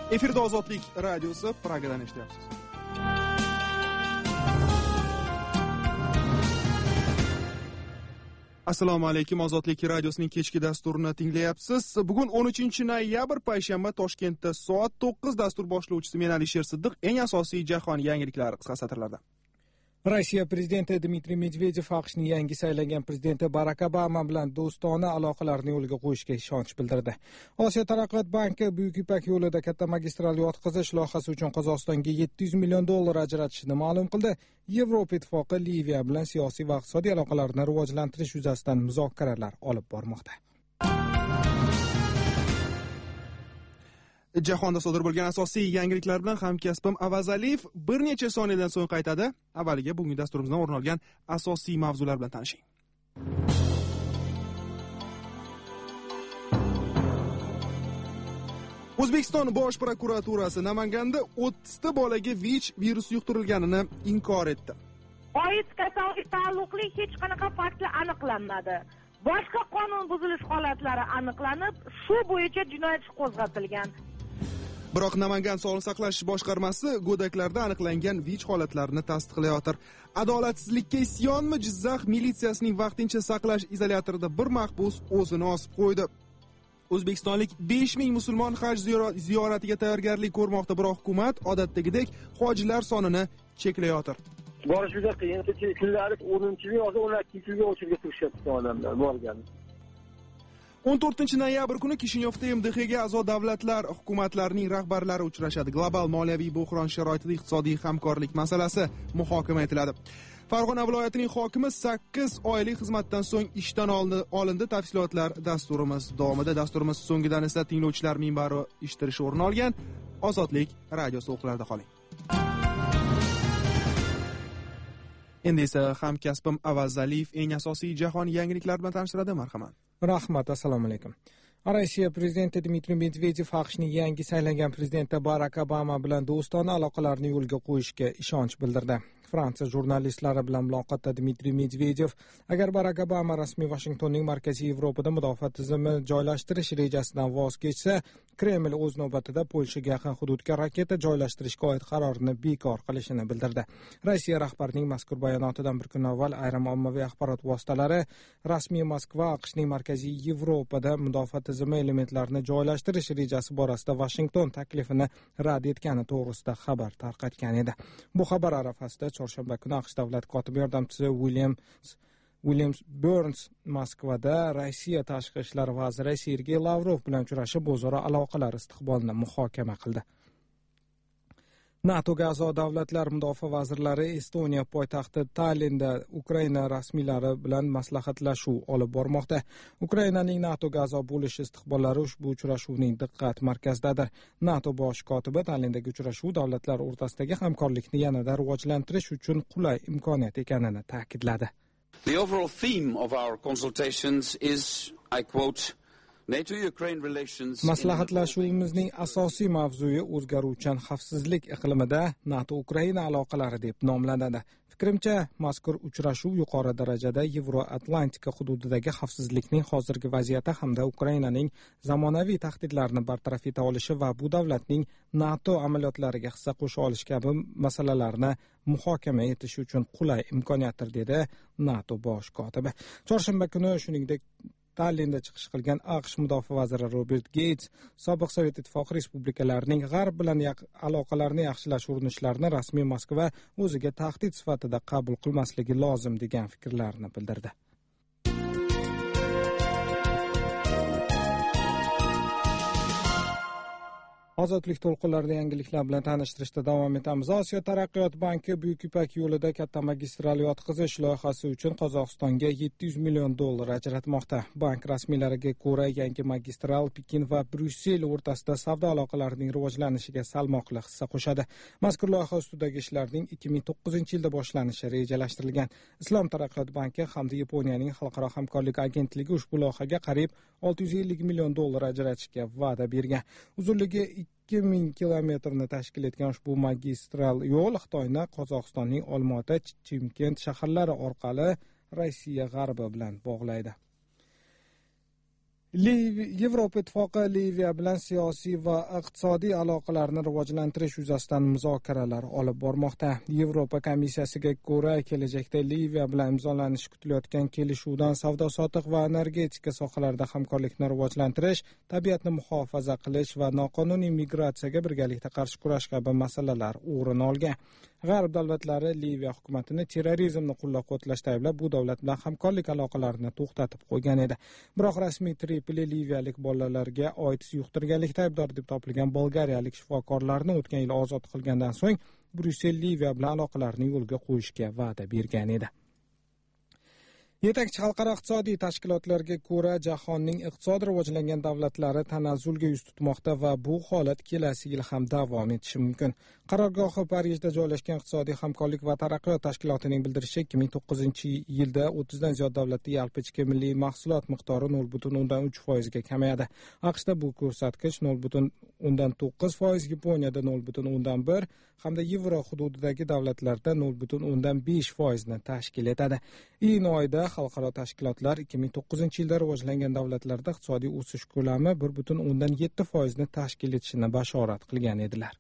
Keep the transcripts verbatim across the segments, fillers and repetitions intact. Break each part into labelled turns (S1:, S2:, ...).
S1: Efirda Ozodlik radiosi, Pragadan eshityapsiz. Assalomu alaykum, Ozodlik radiosining kechki dasturini tinglayapsiz. Bugun o'n uchinchi noyabr payshanba, Toshkentda soat to'qqiz. Dastur boshlovchisi men Alisher Siddiq. Eng asosiy jahon yangiliklari qisqa satrlarda.
S2: Rossiya prezidenti Dmitriy Medvedev AQShning yangi saylangan prezidenti Barak Obama bilan do'stona aloqalarni yo'lga qo'yishga ishonch bildirdi. Osiyo taraqqiyot banki Buyuk Ipak yo'lida katta magistral yotqizish loyihasi uchun Qozog'istonga yetti yuz million dollar ajratishini ma'lum qildi. Yevropa ittifoqi Liviya bilan siyosiy va iqtisodiy aloqalarni rivojlantirish yuzasidan muzokaralar olib bormoqda.
S1: Jahonda sodir bo'lgan asosiy yangiliklar bilan hamkasbim Avaz Aliyev bir necha soniyadan so'ng qaytadi. Avvaliga bugungi dasturimizdan o'rin olgan asosiy mavzular bilan tanishing. O'zbekiston Bosh prokuraturasi Namanganda o'ttizta bolaga V I C virusi yuqtirilganini inkor etdi.
S3: Oid kasallikka taalluqli hech qanaqa faktlar aniqlanmadi. Boshqa qonun buzilish holatlari aniqlanib, shu bo'yicha jinoyat ishi qo'zg'atilgan.
S1: Biroq Namangan Sog'liqni saqlash boshqarmasi go'daklarda aniqlangan V I C holatlarini tasdiqlayotir. Adolatsizlikka isyonmi? Jizzax militsiyasining vaqtincha saqlash izolyatorida bir mahbus o'zini osib qo'ydi. O'zbekistonlik besh ming musulmon haj ziyoratiga tayyorgarlik ko'rmoqda, biroq hukumat odatdagidek hojilar sonini cheklayotir.
S4: Borish juda qiyin. Kunlari o'ninchi yoki o'n ikkinchi yilga o'chirga turishyapti odamlar borgan.
S1: o'n to'rtinchi noyabr kuni Kishinyovda M D Xga a'zo davlatlar hukumatlarining rahbarlari uchrashadi. Global moliyaviy bo'hron sharoitida iqtisodiy hamkorlik masalasi muhokama etiladi. Farg'ona viloyatining hokimi sakkiz oylik xizmatdan so'ng ishdan olindi. Tafsilotlar dasturimiz davomida. Dasturimiz so'ngidan esa tinglovchilar minbari ishtirishi o'rin olgan. Ozodlik radiosi o'qlarida qoling. Endi esa hamkasbim Avaz Aliyev eng asosiy jahon yangiliklari bilan tanishtiradi. Marhamat.
S2: Rahmat, assalomu alaykum. Rossiya prezidenti Dmitriy Medvedev AQShning yangi saylangan prezidenti Barak Obama bilan do'stona aloqalarni yo'lga qo'yishga ishonch bildirdi. Fransiya jurnalistlari bilan muloqotda Dmitriy Medvedev, agar Barak Obama rasmiy Washingtonning Markaziy Yevropada mudofaa tizimi joylashtirish rejasidan voz kechsa, Kreml o'z navbatida Polshaga yaqin hududga raketa joylashtirishga oid qarorini bekor qilishini bildirdi. Rossiya rahbarining mazkur bayonotidan bir kun avval ayrim ommaviy axborot vositalari rasmiy Moskva AQShning Markaziy Yevropada mudofaa tizimi elementlarini joylashtirish rejasi borasida Washington taklifini rad etgani to'g'risida xabar tarqatgan edi. Bu xabar arafasida chorshanba kuni AQSh davlat kotibi yordamchisi William William Burns Moskvada Rossiya tashqi ishlar vaziri Sergey Lavrov bilan uchrashib, o'zaro aloqalar istiqbolini muhokama qildi. NATOga a'zo davlatlar mudofaa vazirlari Estoniya poytaxti Tallinda Ukraina rasmiylari bilan maslahatlashuv olib bormoqda. Ukrainaning NATOga a'zo bo'lish istiqbollari ushbu uchrashuvning diqqat markazidadir. NATO bosh kotibi Tallindagi uchrashuv davlatlar o'rtasidagi hamkorlikni yanada rivojlantirish uchun qulay imkoniyat ekanini ta'kidladi.
S5: The overall theme of our consultations is, I quote,
S2: Maslahatlashuvimizning asosiy mavzui o'zgaruvchan xavfsizlik iqlimida NATO-Ukraina aloqalari deb nomlanadi. Fikrimcha, mazkur uchrashuv yuqori darajada Yevroatlantika hududidagi xavfsizlikning hozirgi vaziyati hamda Ukrainaning zamonaviy tahdidlarini bartaraf eta olishi va bu davlatning NATO amaliyotlariga hissa qo'sha olish kabi masalalarni muhokama etish uchun qulay imkoniyatdir, dedi NATO bosh kotibi. Chorshanba kuni shuningdek Tallinda chiqish qilgan AQSh mudofaa vaziri Robert Gates sobiq Sovet ittifoqi respublikalarining G'arb bilan aloqalarni yaxshilash urinishlarini rasmiy Moskva o'ziga tahdid sifatida qabul qilmasligi lozim degan fikrlarini bildirdi. Ozodlik to'lqinlarida yangiliklar bilan tanishtirishda davom etamiz. Osiyo taraqqiyot banki Buyuk Ipak yo'lida katta magistral yotqizish loyihasi uchun Qozog'istonga yetti yuz million dollar ajratmoqda. Bank rasmiylariga ko'ra, yangi magistral Pekin va Bryussel o'rtasida savdo aloqalarining rivojlanishiga salmoqli hissa qo'shadi. Mazkur loyiha ustidagi ishlarning ikki ming to'qqizinchi yilda boshlanishi rejalashtirilgan. Islom taraqqiyot banki hamda Yaponiyaning xalqaro hamkorlik agentligi ushbu loyihaga qariyb olti yuz ellik million dollar ajratishga va'da bergan. Uzunligi ikki ming kilometrni tashkil etgan ushbu magistral yo'l Xitoyni Qozog'istonning Olmaota, Chimkent shaharlari orqali Rossiya g'arbi bilan bog'laydi. Yevropa Ittifoqi Liviya bilan siyosiy va iqtisodiy aloqalarni rivojlantirish yuzasidan muzokaralar olib bormoqda. Yevropa komissiyasiga ko'ra, kelajakda Liviya bilan imzolanishi kutilayotgan kelishuvdan savdo-sotiq va energetika sohalarida hamkorlikni rivojlantirish, tabiatni muhofaza qilish va noqonuniy migratsiyaga birgalikda qarshi kurash kabi masalalar o'rin olgan. G'arb davlatlari Liviya hukumatini terrorizmni qo'llab-quvvatlashda ayblab, bu davlat bilan hamkorlik aloqalarini to'xtatib qo'ygan edi. Biroq rasmiy Tripoli liviyalik bolalarga oits yuqtirganlikda aybdor deb topilgan bolgariyalik shifokorlarni o'tgan yil ozod qilgandan so'ng Bryussel Liviya bilan aloqalarni yo'lga qo'yishga va'da bergan edi. Yetakchi xalqaro iqtisodiy tashkilotlarga ko'ra, jahonning iqtisod rivojlangan davlatlari tanazzulga yuz tutmoqda va bu holat kelasi yil ham davom etishi mumkin. Qarorgohi Parijda joylashgan iqtisodiy hamkorlik va taraqqiyot tashkilotining bildirishicha, ikki ming to'qqizinchi yilda o'ttizdan ziyod davlatda yalpi ichki milliy mahsulot miqdori nol butun o'ndan uch foizga kamayadi. AQShda bu ko'rsatkich nol butun o'ndan to'qqiz foiz, Yaponiyada nol butun o'ndan bir hamda Yevro hududidagi davlatlarda nol butun o'ndan besh foizni tashkil etadi. Iyun oyida xalqaro tashkilotlar ikki ming to'qqizinchi yilda rivojlangan davlatlarda iqtisodiy o'sish ko'lami bir butun o'ndan yetti foizni tashkil etishini bashorat qilgan edilar.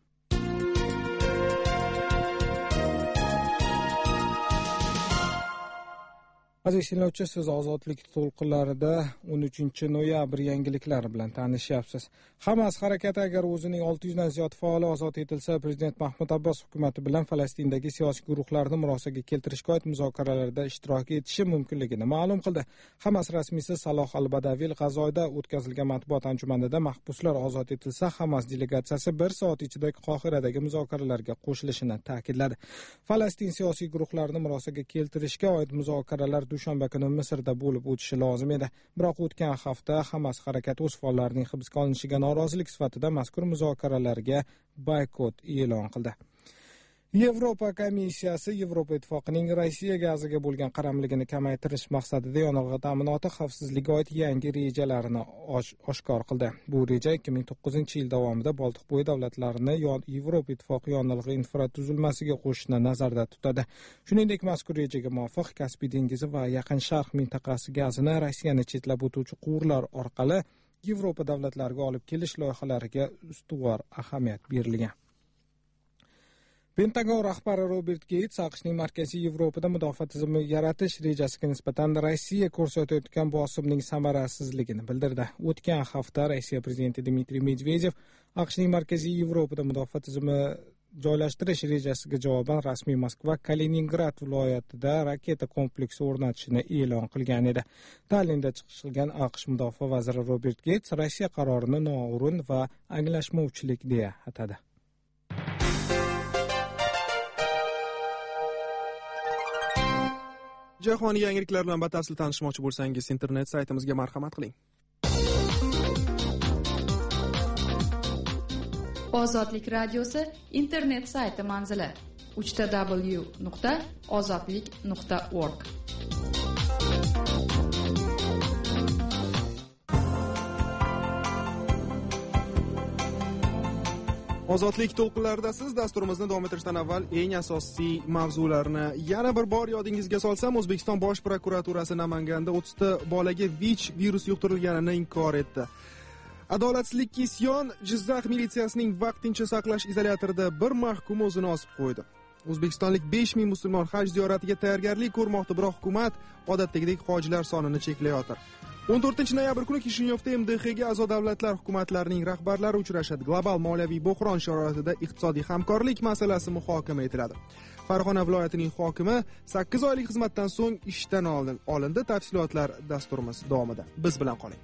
S2: Aziz tinglovchi, siz ozodlik to'lqinlarida o'n uchinchi noyabr yangiliklari bilan tanishyapsiz. Hamas harakati agar o'zining olti yuzdan ziyod faoli ozod etilsa, prezident Mahmud Abbos hukumati bilan Falastindagi siyosiy guruhlarni murosaga keltirishga oid muzokaralarda ishtirok etishi mumkinligini ma'lum qildi. Hamas rasmiysi Saloh al-Badavil G'azoyda o'tkazilgan matbuot anjumanida mahbuslar ozod etilsa, Hamas delegatsiyasi bir soat ichida Qohiradagi muzokaralarga qo'shilishini ta'kidladi. Falastin siyosiy guruhlarini murosaga keltirishga oid muzokaralar dushanba kuni Misrda bo'lib o'tishi lozim edi. Biroq o'tgan hafta Hamas harakati o'z faollarining hibsga olinishiga norozilik sifatida mazkur muzokaralarga boykot e'lon qildi. Yevropa komissiyasi Yevropa Ittifoqining Rossiya gaziga bo'lgan qaramligini kamaytirish maqsadida yonilg'i ta'minoti xavfsizligiga oid yangi rejalarini oshkor qildi. Bu reja ikki ming to'qqizinchi yil davomida Boltiqbo'yi davlatlarini Yevropa Ittifoqi yonilg'i infratuzilmasiga qo'shishni nazarda tutadi. Shuningdek, mazkur rejaga muvofiq Kaspiy dengizi va Yaqin Sharq mintaqasi gazini Rossiyani chetlab o'tuvchi quvurlar orqali Yevropa davlatlariga olib kelish loyihalariga ustuvor ahamiyat berilgan. Pentagon rahbari Robert Gates AQShning Markaziy Yevropada mudofaa tizimi yaratish rejasiga nisbatan Rossiya ko'rsatayotgan bosimning samarasizligini bildirdi. O'tgan hafta Rossiya prezidenti Dmitriy Medvedev AQShning Markaziy Yevropada mudofaa tizimi joylashtirish rejasiga javoban rasmiy Moskva Kaliningrad viloyatida raketa kompleksi o'rnatishini e'lon qilgan edi. Tallinda chiqish qilgan AQSh mudofaa vaziri Robert Gates Rossiya qarorini noo'rin va anglashmovchilik deya atadi.
S1: Jahoniy yangiliklar bilan batafsil tanishmoqchi bo'lsangiz, internet saytimizga marhamat qiling.
S6: Ozodlik radiosi internet sayti manzili uch ta w nuqta ozodlik nuqta org.
S1: Ozodlik to'lqinlarida siz dasturimizni davom ettirishdan avval eng asosiy mavzularni yana bir bor yodingizga solsam, O'zbekiston Bosh prokuraturasi Namanganda o'ttizta bolaga VICH virus yuqtirilganini inkor etdi. Adolatsizlikka isyon, Jizzax militsiyasining vaqtincha saqlash izolyatorida bir mahkum o'zini osib qo'ydi. O'zbekistonlik besh ming musulmon haj ziyoratiga tayyorgarlik ko'rmoqda, biroq hukumat odatdagidek hojilar sonini cheklayotir. o'n to'rtinchi noyabr kuni Kishinyovda M D Xga a'zo davlatlar hukumatlarining rahbarlari uchrashadi. Global moliyaviy bo'hron sharoitida iqtisodiy hamkorlik masalasi muhokama etiladi. Farg'ona viloyatining hokimi sakkiz oylik xizmatdan so'ng ishdan olindi. Tafsilotlar dasturimiz davomida. Biz bilan qoling.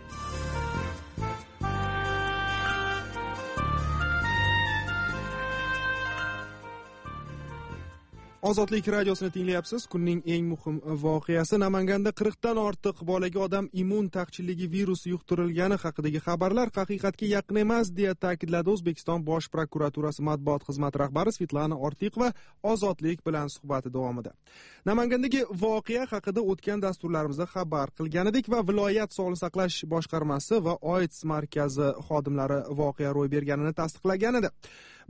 S1: Ozodlik radiosini tinglayapsiz. Kunning eng muhim voqeasi Namanganda qirqdan ortiq bolaga odam immun taqchilligi virusi yuqtirilgani haqidagi xabarlar haqiqatga yaqin emas, deya ta'kidladi O'zbekiston Bosh prokuraturasi matbuot xizmati rahbari Svetlana Ortiqova Ozodlik bilan suhbati davomida. Namangandagi voqea haqida o'tgan dasturlarimizda xabar qilgandik va viloyat sog'liqni saqlash boshqarmasi va O I T S markazi xodimlari voqea ro'y berganini tasdiqlagan edi.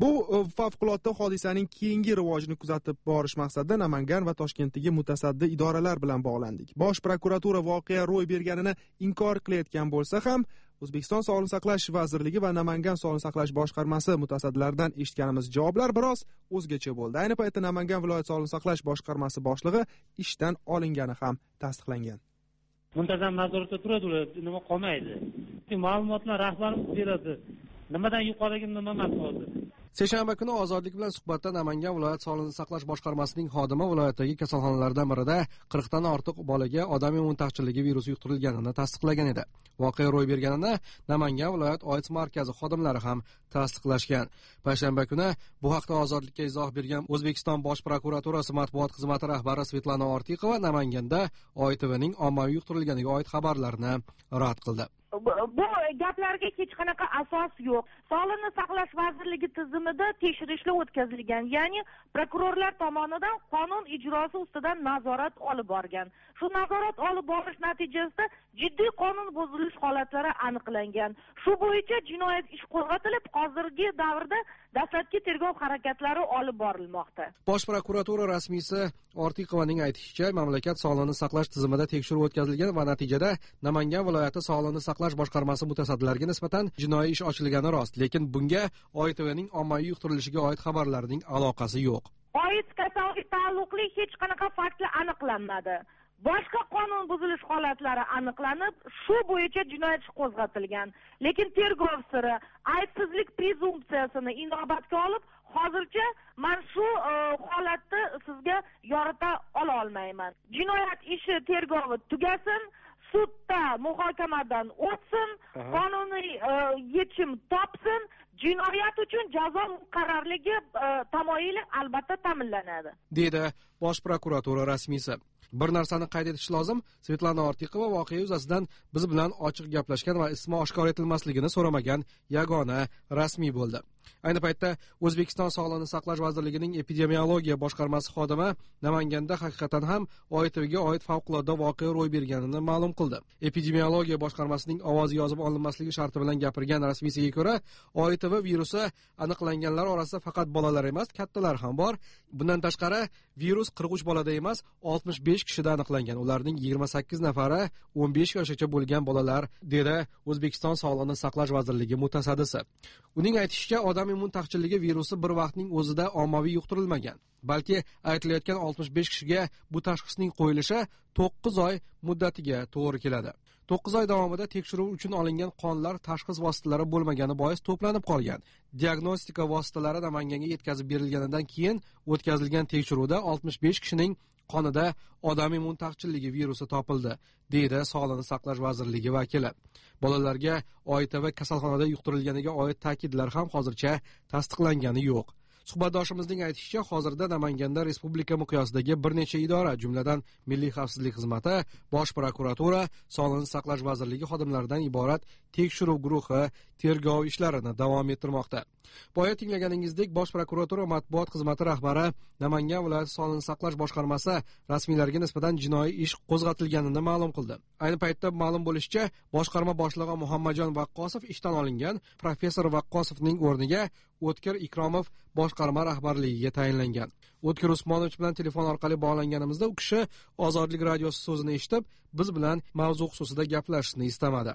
S1: Bu favqulodda hodisaning keyingi rivojini kuzatib borish maqsadida Namangan va Toshkentdagi mutasaddi idoralar bilan bog'landik. Bosh prokuratura voqea ro'y berganini inkor qilayotgan bo'lsa ham, O'zbekiston Sog'liqni saqlash vazirligi va Namangan Sog'liqni saqlash boshqarmasi mutasaddilaridan eshitganimiz javoblar biroz o'zgacha bo'ldi. Ayni paytda Namangan viloyat Sog'liqni saqlash boshqarmasi boshlig'i ishdan olingani ham tasdiqlangan.
S7: Muntazam nazoratda turadi, nima qolmaydi. Ma'lumotlar rahbarimiz beradi. Nimadan yuqoriga nima emas hozir.
S8: Seshanba kuni Ozodlik bilan suhbatda Namangan viloyat Sog'liqni saqlash boshqarmasining xodimi viloyatdagi kasalxonalardan birida qirq dan ortiq bolaga odam immun taqchilligi virusi yuqtirilganini tasdiqlagan edi. Voqea ro'y berganini Namangan viloyat AIDS markazi xodimlari ham tasdiqlashgan. Payshanba kuni bu haqda Ozodlikka izoh bergan O'zbekiston Bosh prokuraturasi matbuot xizmati rahbari Svetlana Ortiqova Namanganda O Y T Vning ommaviy yuqtirilganiga oid xabarlarni rad qildi.
S3: Bu gaplarga hech qanaqa asos yo'q. Sog'liqni saqlash vazirligi tizimida tekshirishlar o'tkazilgan, ya'ni prokurorlar tomonidan qonun ijrosi ustidan nazorat olib borgan. Shu nazorat olib borish natijasida jiddiy qonun buzilish holatlari aniqlangan. Shu bo'yicha jinoyat ishi qo'zg'atilib, hozirgi davrda dastlabki tergov harakatlari olib borilmoqda.
S8: Bosh prokuratura rasmiysi Ortiqovaning aytishicha, mamlakat sog'liqni saqlash tizimida tekshiruv o'tkazilgan va natijada Namangan viloyati sog'liqni saqlash boshqarmasi mutasaddilariga nisbatan jinoiy ish ochilgani rost, lekin bunga O Y T Vning ommaviy yuqtirilishiga oid xabarlarning aloqasi yo'q.
S3: AIDS kasallikka taalluqli hech qanaqa faktlar aniqlanmadi. Boshqa qonun buzilish holatlari aniqlanib, shu bo'yicha jinoyat ishi qo'zg'atilgan. Lekin tergov siri aybsizlik prezumpsiyasini inobatga olib, hozircha men shu holatni sizga yorita ola olmayman. Jinoyat ishi tergovi tugasin, sudda muhokamadan o'tsin, qonuniy yechim topsin, jinoyat uchun jazo muqarrarligi tamoyili albatta ta'minlanadi,
S8: dedi Bosh prokuratura rasmiysi. Bir narsani qayd etish lozim, Svetlana Ortiqova voqea yuzasidan biz bilan ochiq gaplashgan va ismi oshkor etilmasligini so'ramagan yagona rasmiy bo'ldi. Ayni paytda O'zbekiston Sog'liqni saqlash vazirligining epidemiologiya boshqarmasi xodimi Namanganda haqiqatan ham O Y T Vga oid favqulodda voqea ro'y berganini ma'lum qildi. Epidemiologiya boshqarmasining ovozi yozib olinmasligi sharti bilan gapirgan rasmiysiga ko'ra, O Y T V virusi aniqlanganlar orasida faqat bolalar emas, kattalar ham bor. Bundan tashqari, virus qirq uch bolada emas, oltmish besh kishida aniqlangan. Ularning yigirma sakkiz nafari o'n besh yoshgacha bo'lgan bolalar, dedi O'zbekiston Sog'liqni saqlash vazirligi mutasaddisi. Uning aytishicha, odam immun taqchilligi virusi bir vaqtning o'zida ommaviy yuqtirilmagan, balki aytilayotgan oltmish besh kishiga bu tashxisning qo'yilishi to'qqiz oy muddatiga to'g'ri keladi. to'qqiz oy davomida tekshiruv uchun olingan qonlar tashxis vositalari bo'lmagani bois to'planib qolgan. Diagnostika vositalari Namanganga yetkazib berilganidan keyin o'tkazilgan tekshiruvda oltmish besh kishining qonida odam immun taqchilligi virusi topildi, deydi Sog'liqni saqlash vazirligi vakili. Bolalarga O Y T V kasalxonada yuqtirilganiga oid ta'kidlar ham hozircha tasdiqlangani yo'q. Suhbatdoshimizning aytishicha, hozirda Namanganda respublika miqyosidagi bir necha idora, jumladan Milliy xavfsizlik xizmati, Bosh prokuratura, Sog'liqni saqlash vazirligi xodimlaridan iborat tekshiruv guruhi tergov ishlarini davom ettirmoqda. Boya tinglaganingizdek, Bosh prokuratura matbuot xizmati rahbari Namangan viloyati Sog'liqni saqlash boshqarmasi rasmiylariga nisbatan jinoiy ish qo'zg'atilganini ma'lum qildi. Ayni paytda ma'lum bo'lishicha, boshqarma boshlig'i Muhammadjon Vaqqosov ishdan olingan, professor Vaqqosovning o'rniga O'tkir Ikromov boshqarma rahbarligiga tayinlangan. O'tkir Usmonovich bilan telefon orqali bog'langanimizda u kishi Ozodlik radiosi so'zini eshitib, biz bilan mavzu xususida gaplashishni istamadi.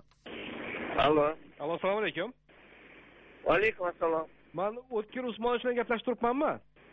S4: Allo.
S8: Allo, assalomu alaykum.
S4: Va alaykum assalom.
S8: Men O'tkir Usmonovich bilan gaplashib turibmanmi?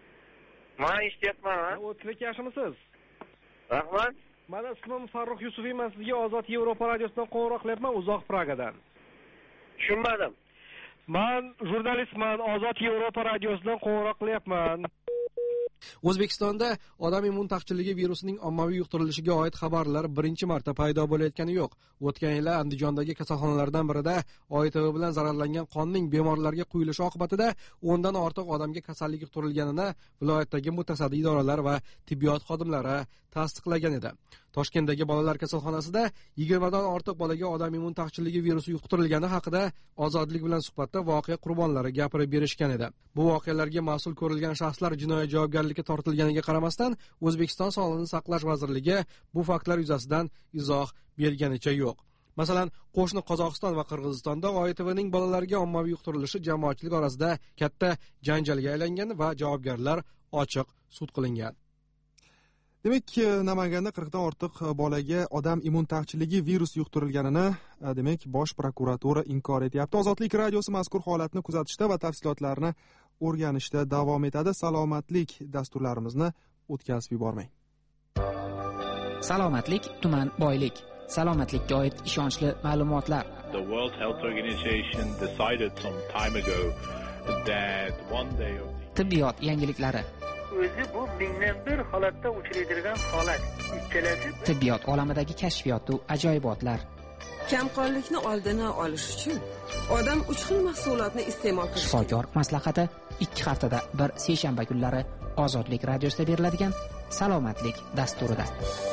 S4: Men eshityapman.
S8: O'tkir aka, yaxshimisiz?
S4: Rahmat.
S8: Men ismim Farruh Yusufiy, men sizga Ozod Yevropa radiosidan qo'ng'iroq qilyapman, uzoq Pragadan.
S4: Tushunmadim.
S8: Men jurnalistman, Ozod Yevropa radiosidan qo'ng'iroq qilyapman. O'zbekistonda odam immun taqchilligi virusining ommaviy yuqtirilishiga oid xabarlar birinchi marta paydo bo'layotgani yo'q. O'tgan yil Andijondagi kasalxonalardan birida O Y T V bilan zararlangan qonning bemorlarga quyilishi oqibatida o'ndan ortiq odamga kasallik yuqtirilganini viloyatdagi mutasaddi idoralar va tibbiyot xodimlari tasdiqlagan edi. Toshkentdagi bolalar kasalxonasida yigirmadan ortiq bolaga odam immun taqchilligi virusi yuqtirilgani haqida Ozodlik bilan suhbatda voqea qurbonlari gapirib berishgan edi. Bu voqealarga mas'ul ko'rilgan shaxslar jinoiy javobgarlikka tortilganiga qaramasdan, O'zbekiston Sog'liqni saqlash vazirligi bu faktlar yuzasidan izoh berganicha yo'q. Masalan, qo'shni Qozog'iston va Qirg'izistonda O Y T Vning bolalarga ommaviy yuqtirilishi jamoatchilik orasida katta janjalga aylangan va javobgarlar ochiq sud qilingan.
S1: Demak, Namanganda qirqdan ortiq bolaga odam immun taqchilligi virus yuqtirilganini, demak, Bosh prokuratura inkor etyapti. Ozodlik radiosi mazkur holatni kuzatishda va tafsilotlarni o'rganishda davom etadi. Salomatlik dasturlarimizni o'tkazib yubormang.
S9: Salomatlik tuman boylik. Salomatlikka oid ishonchli ma'lumotlar.
S10: The World Health Organization decided some time ago that one day of the...
S9: Tibbiyot yangiliklari.
S11: O'zi bu mingdan bir holatda uchraydigan holat. Ikkalasi
S9: tibbiyot olamidagi kashfiyot va ajoyibotlar.
S12: Kamqonlikni oldini olish uchun odam uch xil mahsulotni iste'mol qilishi.
S9: Shifokor maslahati ikki haftada bir seshanba kunlari Ozodlik radiosida beriladigan Salomatlik dasturida.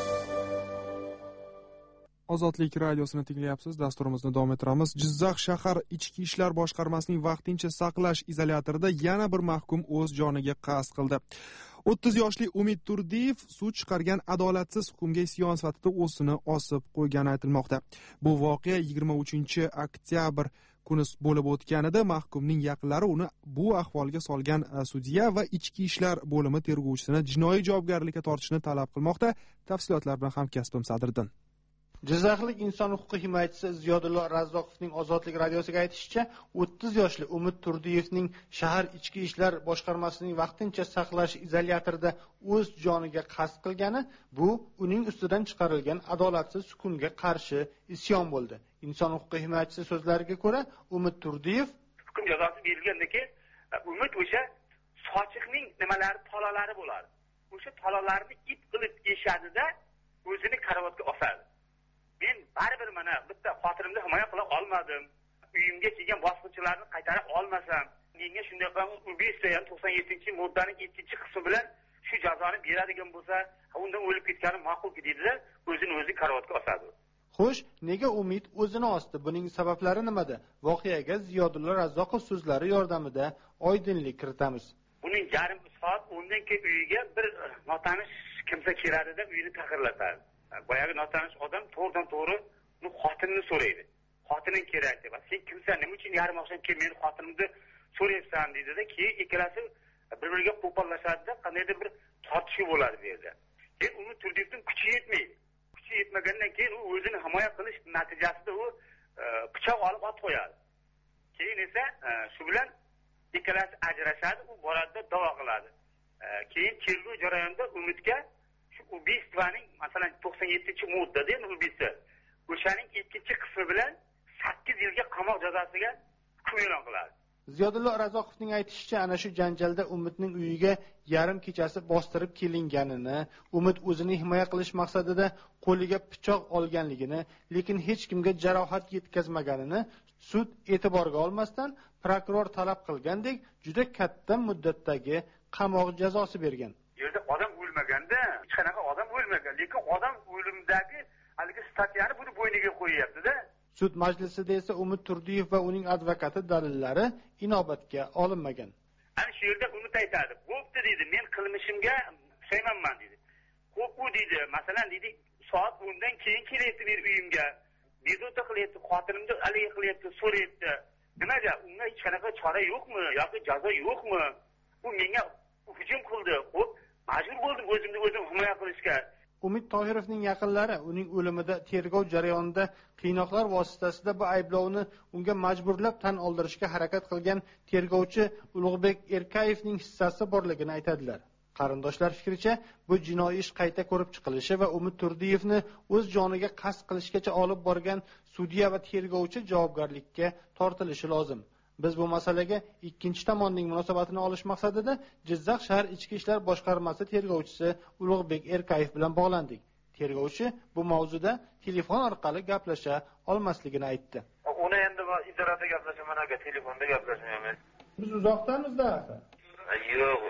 S1: Ozodlik radiosini tinglayapsiz. Dasturimizni davom ettiramiz. Jizzax shahar ichki ishlar boshqarmasining vaqtincha saqlash izolyatorida yana bir mahkum o'z joniga qasd qildi. o'ttiz yoshli Umid Turdiyev sud chiqargan adolatsiz hukmga isyon sifatida o'zini osib qo'ygani aytilmoqda. Bu voqea yigirma uchinchi oktyabr kuni bo'lib o'tganida mahkumning yaqinlari uni bu ahvolga solgan sudya va ichki ishlar bo'limi tergovchisini jinoiy javobgarlikka tortishni talab qilmoqda. Tafsilotlar bilan hamkasbim Sadriddin.
S13: Jizzaxlik inson huquqi himoyachisi Ziyodullo Razzoqovning Ozodlik radiosiga aytishicha, o'ttiz yoshli Umid Turdiyevning shahar ichki ishlar boshqarmasining vaqtincha saqlash izolyatorida o'z joniga qasd qilgani bu uning ustidan chiqarilgan adolatsiz hukmga qarshi isyon bo'ldi. Inson huquqi himoyachisi so'zlariga ko'ra, Umid Turdiyev
S14: hukm jazosi berilgandan keyin Umid o'sha sochiqning nimalari, tolalari bo'ladi. O'sha tolalarni ip qilib eshadida o'zini karavotga osadi. Men baribir mana bitta xotinimni himoya qila olmadim. Uyimga kelgan bosqinchilarni qaytarib olmasam, menga shunday qilib ubiystva ham to'qson yettinchi moddaning ikkinchi qismi bilan shu jazoni beradigan bo'lsa, undan o'lib ketganim ma'qul deydilar, o'zini o'zi karavotga osadi.
S13: Xo'sh, nega Umid o'zini osdi? Buning sabablari nimada? Voqeaga Ziyodullo Razzoqov so'zlari yordamida oydinlik kiritamiz.
S14: Buning yarim soat undan keyin uyiga bir notanish kimsa keladi-da, uyini taqirlatadi. Boyagi notanish odam to'g'ridan to'g'ri uni xotinini so'raydi. Xotining kerak deb. Sen kimsan? Nima uchun yarim oqshom kelib meni xotinimni so'rayapsan dedi-da, keyin ikkalasi bir-biriga qo'pallashadi-da, qandaydir bir tortishuv bo'ladi bu yerda. Keyin uni Turdiyevning kuchi yetmaydi. Kuchi yetmagandan keyin u o'zini himoya qilish natijasida u pichoq olib ot qo'yadi. Keyin esa shu bilan ikkalasi ajrashadi, u boradi-da da'vo qiladi. Keyin tergov jarayonida Umidga ubiystvaning masalan to'qson yettinchi moddada ubiystva o'shaning ikkinchi qismi bilan sakkiz yilga qamoq jazosiga hukm e'lon qiladi.
S13: Ziyodullo Razzoqovning aytishicha, ana shu janjalda Umidning uyiga yarim kechasi bostirib kelinganini, Umid o'zini himoya qilish maqsadida qo'liga pichoq olganligini, lekin hech kimga jarohat yetkazmaganini sud e'tiborga olmasdan prokuror talab qilgandek juda katta muddatdagi qamoq jazosi bergan.
S14: Yerda odam o'lmaganda, hech qanaqa odam o'lmagan, lekin odam o'limidagi haligi statyani buni bo'yniga qo'yyapti-da.
S13: Sud majlisida esa Umid Turdiyev va uning advokati dalillari inobatga olinmagan.
S14: Ana shu yerda Umid aytadi, "Bo'pti" dedi, "Men qilmishimga pushaymonman" dedi. "Xo'p, u dedi, masalan dedi, soat o'ndan keyin kelyapti men uyimga. Bezovta qilyapti, xotinimni haligi qilyapti, so'rayapti. Nimaga? Unga hech qanaqa chora yo'qmi yoki jazo yo'qmi? U menga hujum qildi. Xo'p, majbur bo'ldim o'zimni o'zim himoya qilishga."
S13: Umid Tohirovning yaqinlari uning o'limida tergov jarayonida qiynoqlar vositasida bu ayblovni unga majburlab tan oldirishga harakat qilgan tergovchi Ulug'bek Erkayevning hissasi borligini aytadilar. Qarindoshlar fikricha, bu jinoiy ish qayta ko'rib chiqilishi va Umid Turdiyevni o'z joniga qasd qilishgacha olib borgan sudya va tergovchi javobgarlikka tortilishi lozim. Biz bu masalaga ikkinchi tomonning munosabatini olish maqsadida Jizzax shahar ichki ishlar boshqarmasi tergovchisi Ulug'bek Erkayev bilan bog'landik. Tergovchi bu mavzuda telefon orqali gaplasha olmasligini aytdi.
S15: Uni endi idorada gaplashaman, aka telefonda gaplashmayman.
S13: Biz uzoqdanmizda aka.
S15: Yo'q.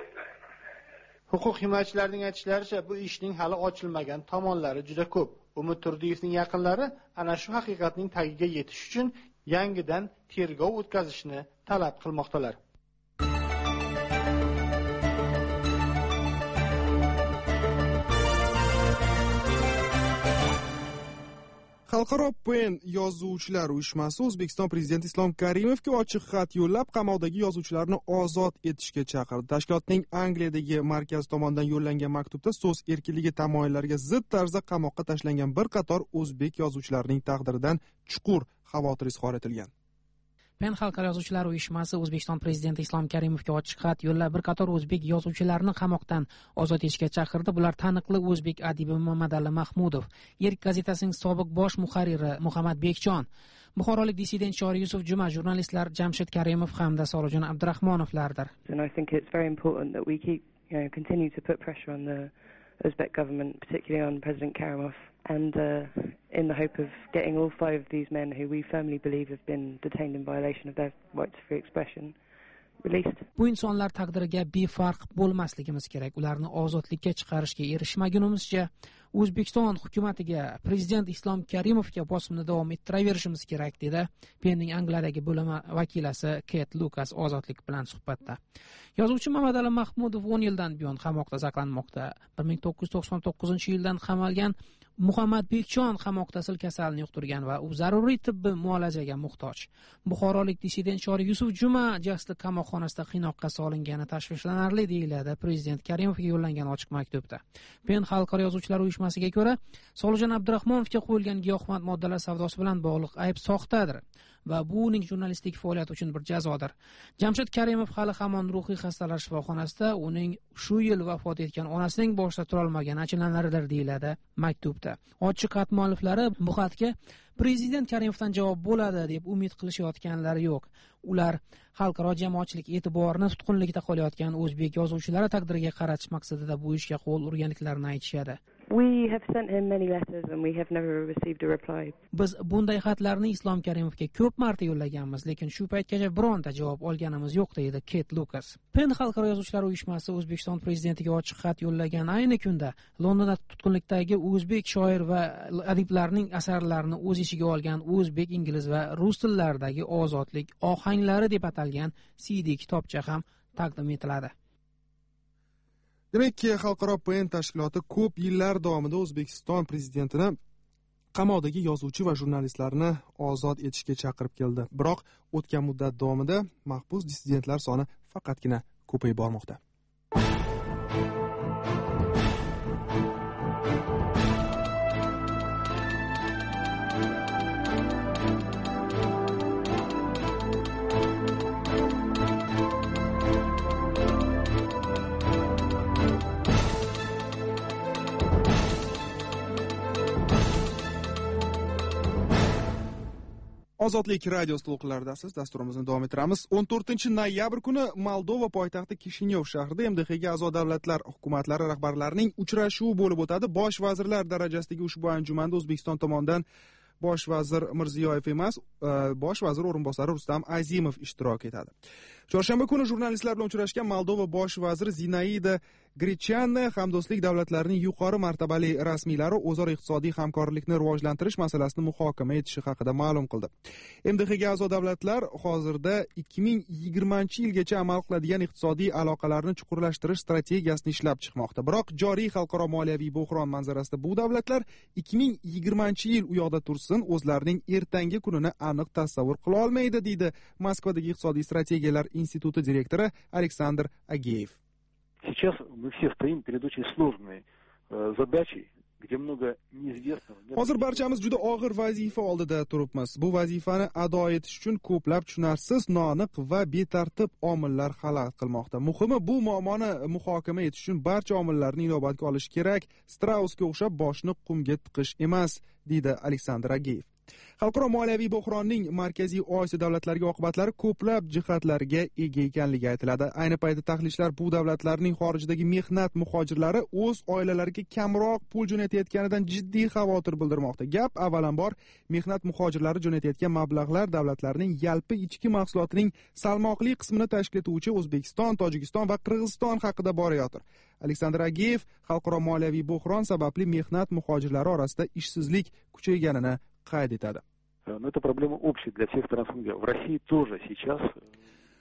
S13: Huquq himoyachilarining aytishlaricha, bu ishning hali ochilmagan tomonlari juda ko'p. Umid Turdiyevning yaqinlari ana shu haqiqatning tagiga yetish uchun yangidan tergov o'tkazishni talab qilmoqdalar.
S1: Xalqaro Pen yozuvchilar uyushmasi O'zbekiston Prezidenti Islom Karimovga ochiq xat yo'llab, qamaldagi yozuvchilarni ozod etishga chaqirdi. Tashkilotning Angliyadagi markazi tomonidan yo'llangan maktubda so'z erkinligi tamoyillariga zid tarzda qamoqqa tashlangan bir qator o'zbek yozuvchilarining taqdiridan chuqur xavotir izhor etilgan.
S9: Pen xalqaro yozuvchilar uyushmasi O'zbekiston Prezidenti Islom Karimovga ochiq xat yo'llab, bir qator o'zbek yozuvchilarini qamoqdan ozod etishga chaqirdi. Bular taniqli o'zbek adibi Mamadali Mahmudov, Erk gazetasining sobiq bosh muharriri Muhammad Bekjon, buxorolik dissident Shori Yusuf Juma, jurnalistlar Jamshid Karimov hamda Solijon Abdurahmonovlardir.
S16: And I think it's very important that we keep, you know, continue to put pressure on the Uzbek government, particularly on President Karimov, and uh, in the hope of getting all five of these men who we firmly believe have been detained in violation of their right to free expression released.
S9: Bu insonlar taqdiriga befarq bo'lmasligimiz kerak. Ularni ozodlikka chiqarishga erishmagunimizcha O'zbekiston hukumatiga Prezident Islom Karimovga bosimni davom ettiraverishimiz kerak, dedi Penning Angliyadagi bo'limi vakilasi Kate Lucas ozodlik bilan suhbatda. Yozuvchi Mamadali Mahmudov o'n yildan buyon qamoqda saqlanmoqda. bir ming to'qqiz yuz to'qson to'qqizinchi yildan qamalgan Muhammad Bekjon qamoqda sil kasalini yuqtirgan va u zaruriy tibbiy muolajaga muhtoj. Buxorolik dissident Shori Yusuf Juma jasli qamoqxonasida qiynoqqa solingani tashvishlanarli, deyiladi Prezident Karimovga yo'llangan ochiq maktubda. Pen xalqaro yozuvchilar uyushmasiga ko'ra, Solijon Abdurahmonovga qo'yilgan giyohvand moddalar savdosi bilan bog'liq ayb soxtadir va bu uning jurnalistik faoliyati uchun bir jazodir. Jamshid Karimov hali hamon ruhiy xastalar shifoxonasida, uning shu yil vafot etgan onasining boshida tura olmagani achinarlidir, deyiladi maktubda. Ochiq xat mualliflari bu xatga Prezident Karimovdan javob bo'ladi deb umid qilishayotganlari yo'q. Ular xalqaro jamoatchilik e'tiborini tutqunlikda qolayotgan o'zbek yozuvchilari taqdiriga qaratish maqsadida bu ishga qo'l urganliklarini aytishadi.
S16: We have sent him many letters and we have never received a reply.
S9: Biz bunday xatlarni Islom Karimovga ko'p marta yo'llaganmiz, lekin shu paytgacha bironta javob olganimiz yo'q, deydi Kate Lucas. Pen xalqaro yozuvchilar uyushmasi O'zbekiston prezidentiga ochiq xat yo'llagan ayni kunda Londonda tutqunlikdagi o'zbek shoir va adiblarning asarlarini o'z ichiga olgan o'zbek, ingliz va rus tillaridagi ozodlik ohanglari deb atalgan C D kitobcha ham taqdim etiladi.
S1: Demak, Xalqaro Pen tashkiloti ko'p yillar davomida O'zbekiston prezidentini qamoqdagi yozuvchi va jurnalistlarni ozod etishga chaqirib keldi. Biroq o'tgan muddat davomida mahbus dissidentlar soni faqatgina ko'payib bormoqda. Ozodlik radiosi to'lqinlaridasiz. Dasturimizni davom ettiramiz. o'n to'rtinchi noyabr kuni Moldova poytaxti Kishinyov shahrida M D Xga a'zo davlatlar hukumatlari rahbarlarining uchrashuvi bo'lib o'tadi. Bosh vazirlar darajasidagi ushbu anjumanda O'zbekiston tomonidan bosh vazir Mirziyoyev emas, bosh vazir o'rinbosari Rustam Azimov ishtirok etadi. Chorshanba kuni jurnalistlar bilan uchrashgan Moldova bosh vaziri Zinaida Grichanna hamdo'stlik davlatlarining yuqori martabali rasmiylari o'zaro iqtisodiy hamkorlikni rivojlantirish masalasini muhokama etishi haqida ma'lum qildi. M D Xga a'zo davlatlar hozirda ikki ming yigirmanchi yilgacha amal qiladigan iqtisodiy aloqalarni chuqurlashtirish strategiyasini ishlab chiqmoqda. Biroq joriy xalqaro moliyaviy bo'hron manzarasida bu davlatlar ikki ming yigirmanchi yil u yoqda tursin, o'zlarining ertangi kunini aniq tasavvur qila olmaydi, deydi Moskvadagi iqtisodiy strategiyalar instituti direktori Aleksandr Ageyev.
S15: Сейчас мы все стоим перед очень сложной э, задачей, где много неизвестного.
S1: Hozir barchamiz juda og'ir vazifa oldida turibmiz. Bu vazifani ado etish uchun ko'plab tushunarsiz, noaniq va betartib omillar xalaqit qilmoqda. Muhimi bu muammoni muhokama etish uchun barcha omillarni inobatga olish kerak. Strausga o'xshab boshni qumga tiqish emas, deydi Aleksandr Ageyev. Xalqaro moliyaviy bo'hronning Markaziy Osiyo davlatlariga oqibatlari ko'plab jihatlarga ega ekanligi aytiladi. Ayni paytda tahlilchilar bu davlatlarning xorijdagi mehnat muhojirlari o'z oilalariga kamroq pul jo'natayotganidan jiddiy xavotir bildirmoqda. Gap avvalambor mehnat muhojirlari jo'natayotgan mablag'lar davlatlarning yalpi ichki mahsulotining salmoqli qismini tashkil etuvchi O'zbekiston, Tojikiston va Qirg'iziston haqida borayotir. Aleksandr Ageyev xalqaro moliyaviy bo'hron sababli mehnat muhojirlari orasida ishsizlik kuchayganini qayd etadi.
S15: Но это проблема общая для всех стран СНГ. В России тоже сейчас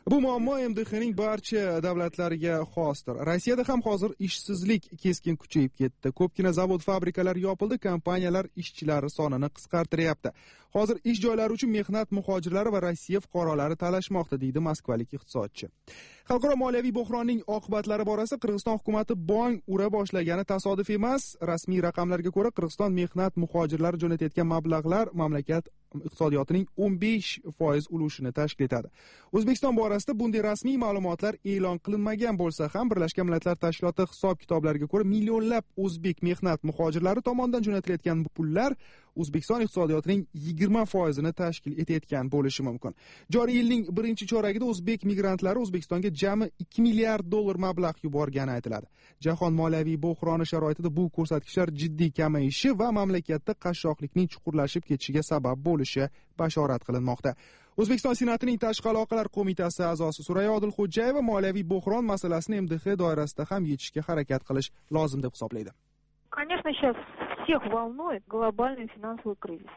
S1: Bu muammo M D Xning barcha davlatlariga xosdir. Rossiyada ham hozir ishsizlik keskin kuchayib ketdi. Ko'pgina zavod, fabrikalar yopildi, kompaniyalar ishchilari sonini qisqartiryapti. Hozir ish joylari uchun mehnat muhojirlari va Rossiya fuqarolari talashmoqda, deydi moskvalik iqtisodchi. Xalqaro moliyaviy bo'hronning oqibatlari borasida Qirg'iziston hukumati bong ura boshlagani tasodif emas. Rasmiy raqamlarga ko'ra, Qirg'iziston mehnat muhojirlari jo'natayotgan mablag'lar mamlakat iqtisodiyotining o'n besh foiz ulushini tashkil etadi. O'zbekiston borasida bunday rasmiy ma'lumotlar e'lon qilinmagan bo'lsa ham, Birlashgan Millatlar Tashkiloti hisob-kitoblariga ko'ra, millionlab o'zbek mehnat muhojirlari tomonidan jo'natilayotgan bu pullar O'zbekiston iqtisodiyotining yigirma foizini tashkil etayotgan bo'lishi mumkin. Joriy yilning birinchi choragida o'zbek migrantlari O'zbekistonga jami ikki milliard dollar mablag' yuborgani aytiladi. Jahon moliyaviy bo'hroni sharoitida bu ko'rsatkichlar jiddiy kamayishi va mamlakatda qashshoqlikning chuqurlashib ketishiga sabab bo'lishi bashorat qilinmoqda. O'zbekiston Senatining Tashqi aloqalar qo'mitasi a'zosi Surayyo Odilxo'jayeva moliyaviy bo'hron masalasini M D X doirasida ham yechishga harakat qilish lozim deb hisoblaydi.
S3: Конечно, сейчас всех волнует глобальный финансовый кризис.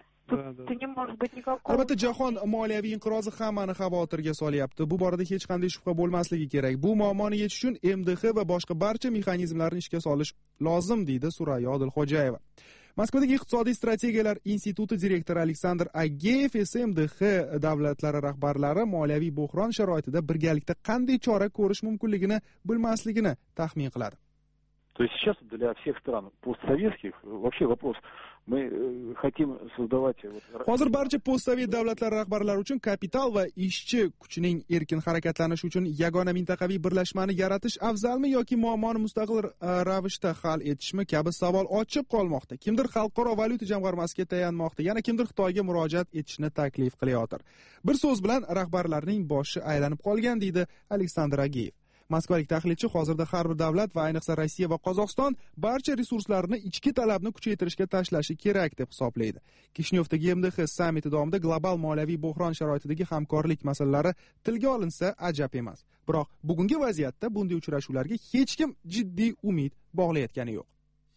S1: Albatta, jahon moliyaviy inqirozi hammani xavotirga solyapti. Bu borada hech qanday shubha bo'lmasligi kerak. Bu muammoni yechish uchun M D X va boshqa barcha mexanizmlarni ishga solish lozim, deydi Surayyo Odilxo'jayeva. Moskvadagi iqtisodiy strategiyalar instituti direktori Aleksandr Ageyev esa M D X davlatlari rahbarlari moliyaviy bo'hron sharoitida birgalikda qanday chora ko'rish mumkinligini bilmasligini taxmin qiladi.
S15: То есть сейчас для всех стран постсоветских вообще вопрос мы хотим создавать.
S1: Hozir barcha postsovet davlatlar rahbarlari uchun kapital va ishchi kuchining erkin harakatlanishi uchun yagona mintaqaviy birlashmani yaratish afzalmi yoki muammoni mustaqil ravishda hal etishmi kabi savol ochiq qolmoqda. Kimdir xalqaro valyuta jamg'armasiga tayanmoqda, yana kimdir Xitoyga murojaat etishni taklif qilayotir. Bir so'z bilan rahbarlarning boshi aylanib qolgan, deydi Aleksandr Ageyev. Moskvalik tahlilchi hozirda har bir davlat va ayniqsa Rossiya va Qozog'iston barcha resurslarini ichki talabni kuchaytirishga tashlashi kerak deb hisoblaydi. Kishinyovdagi M D X sammiti davomida global moliyaviy bo'hron sharoitidagi hamkorlik masalalari tilga olinsa ajab emas. Biroq bugungi vaziyatda bunday uchrashuvlarga hech kim jiddiy umid bog'layotgani yo'q.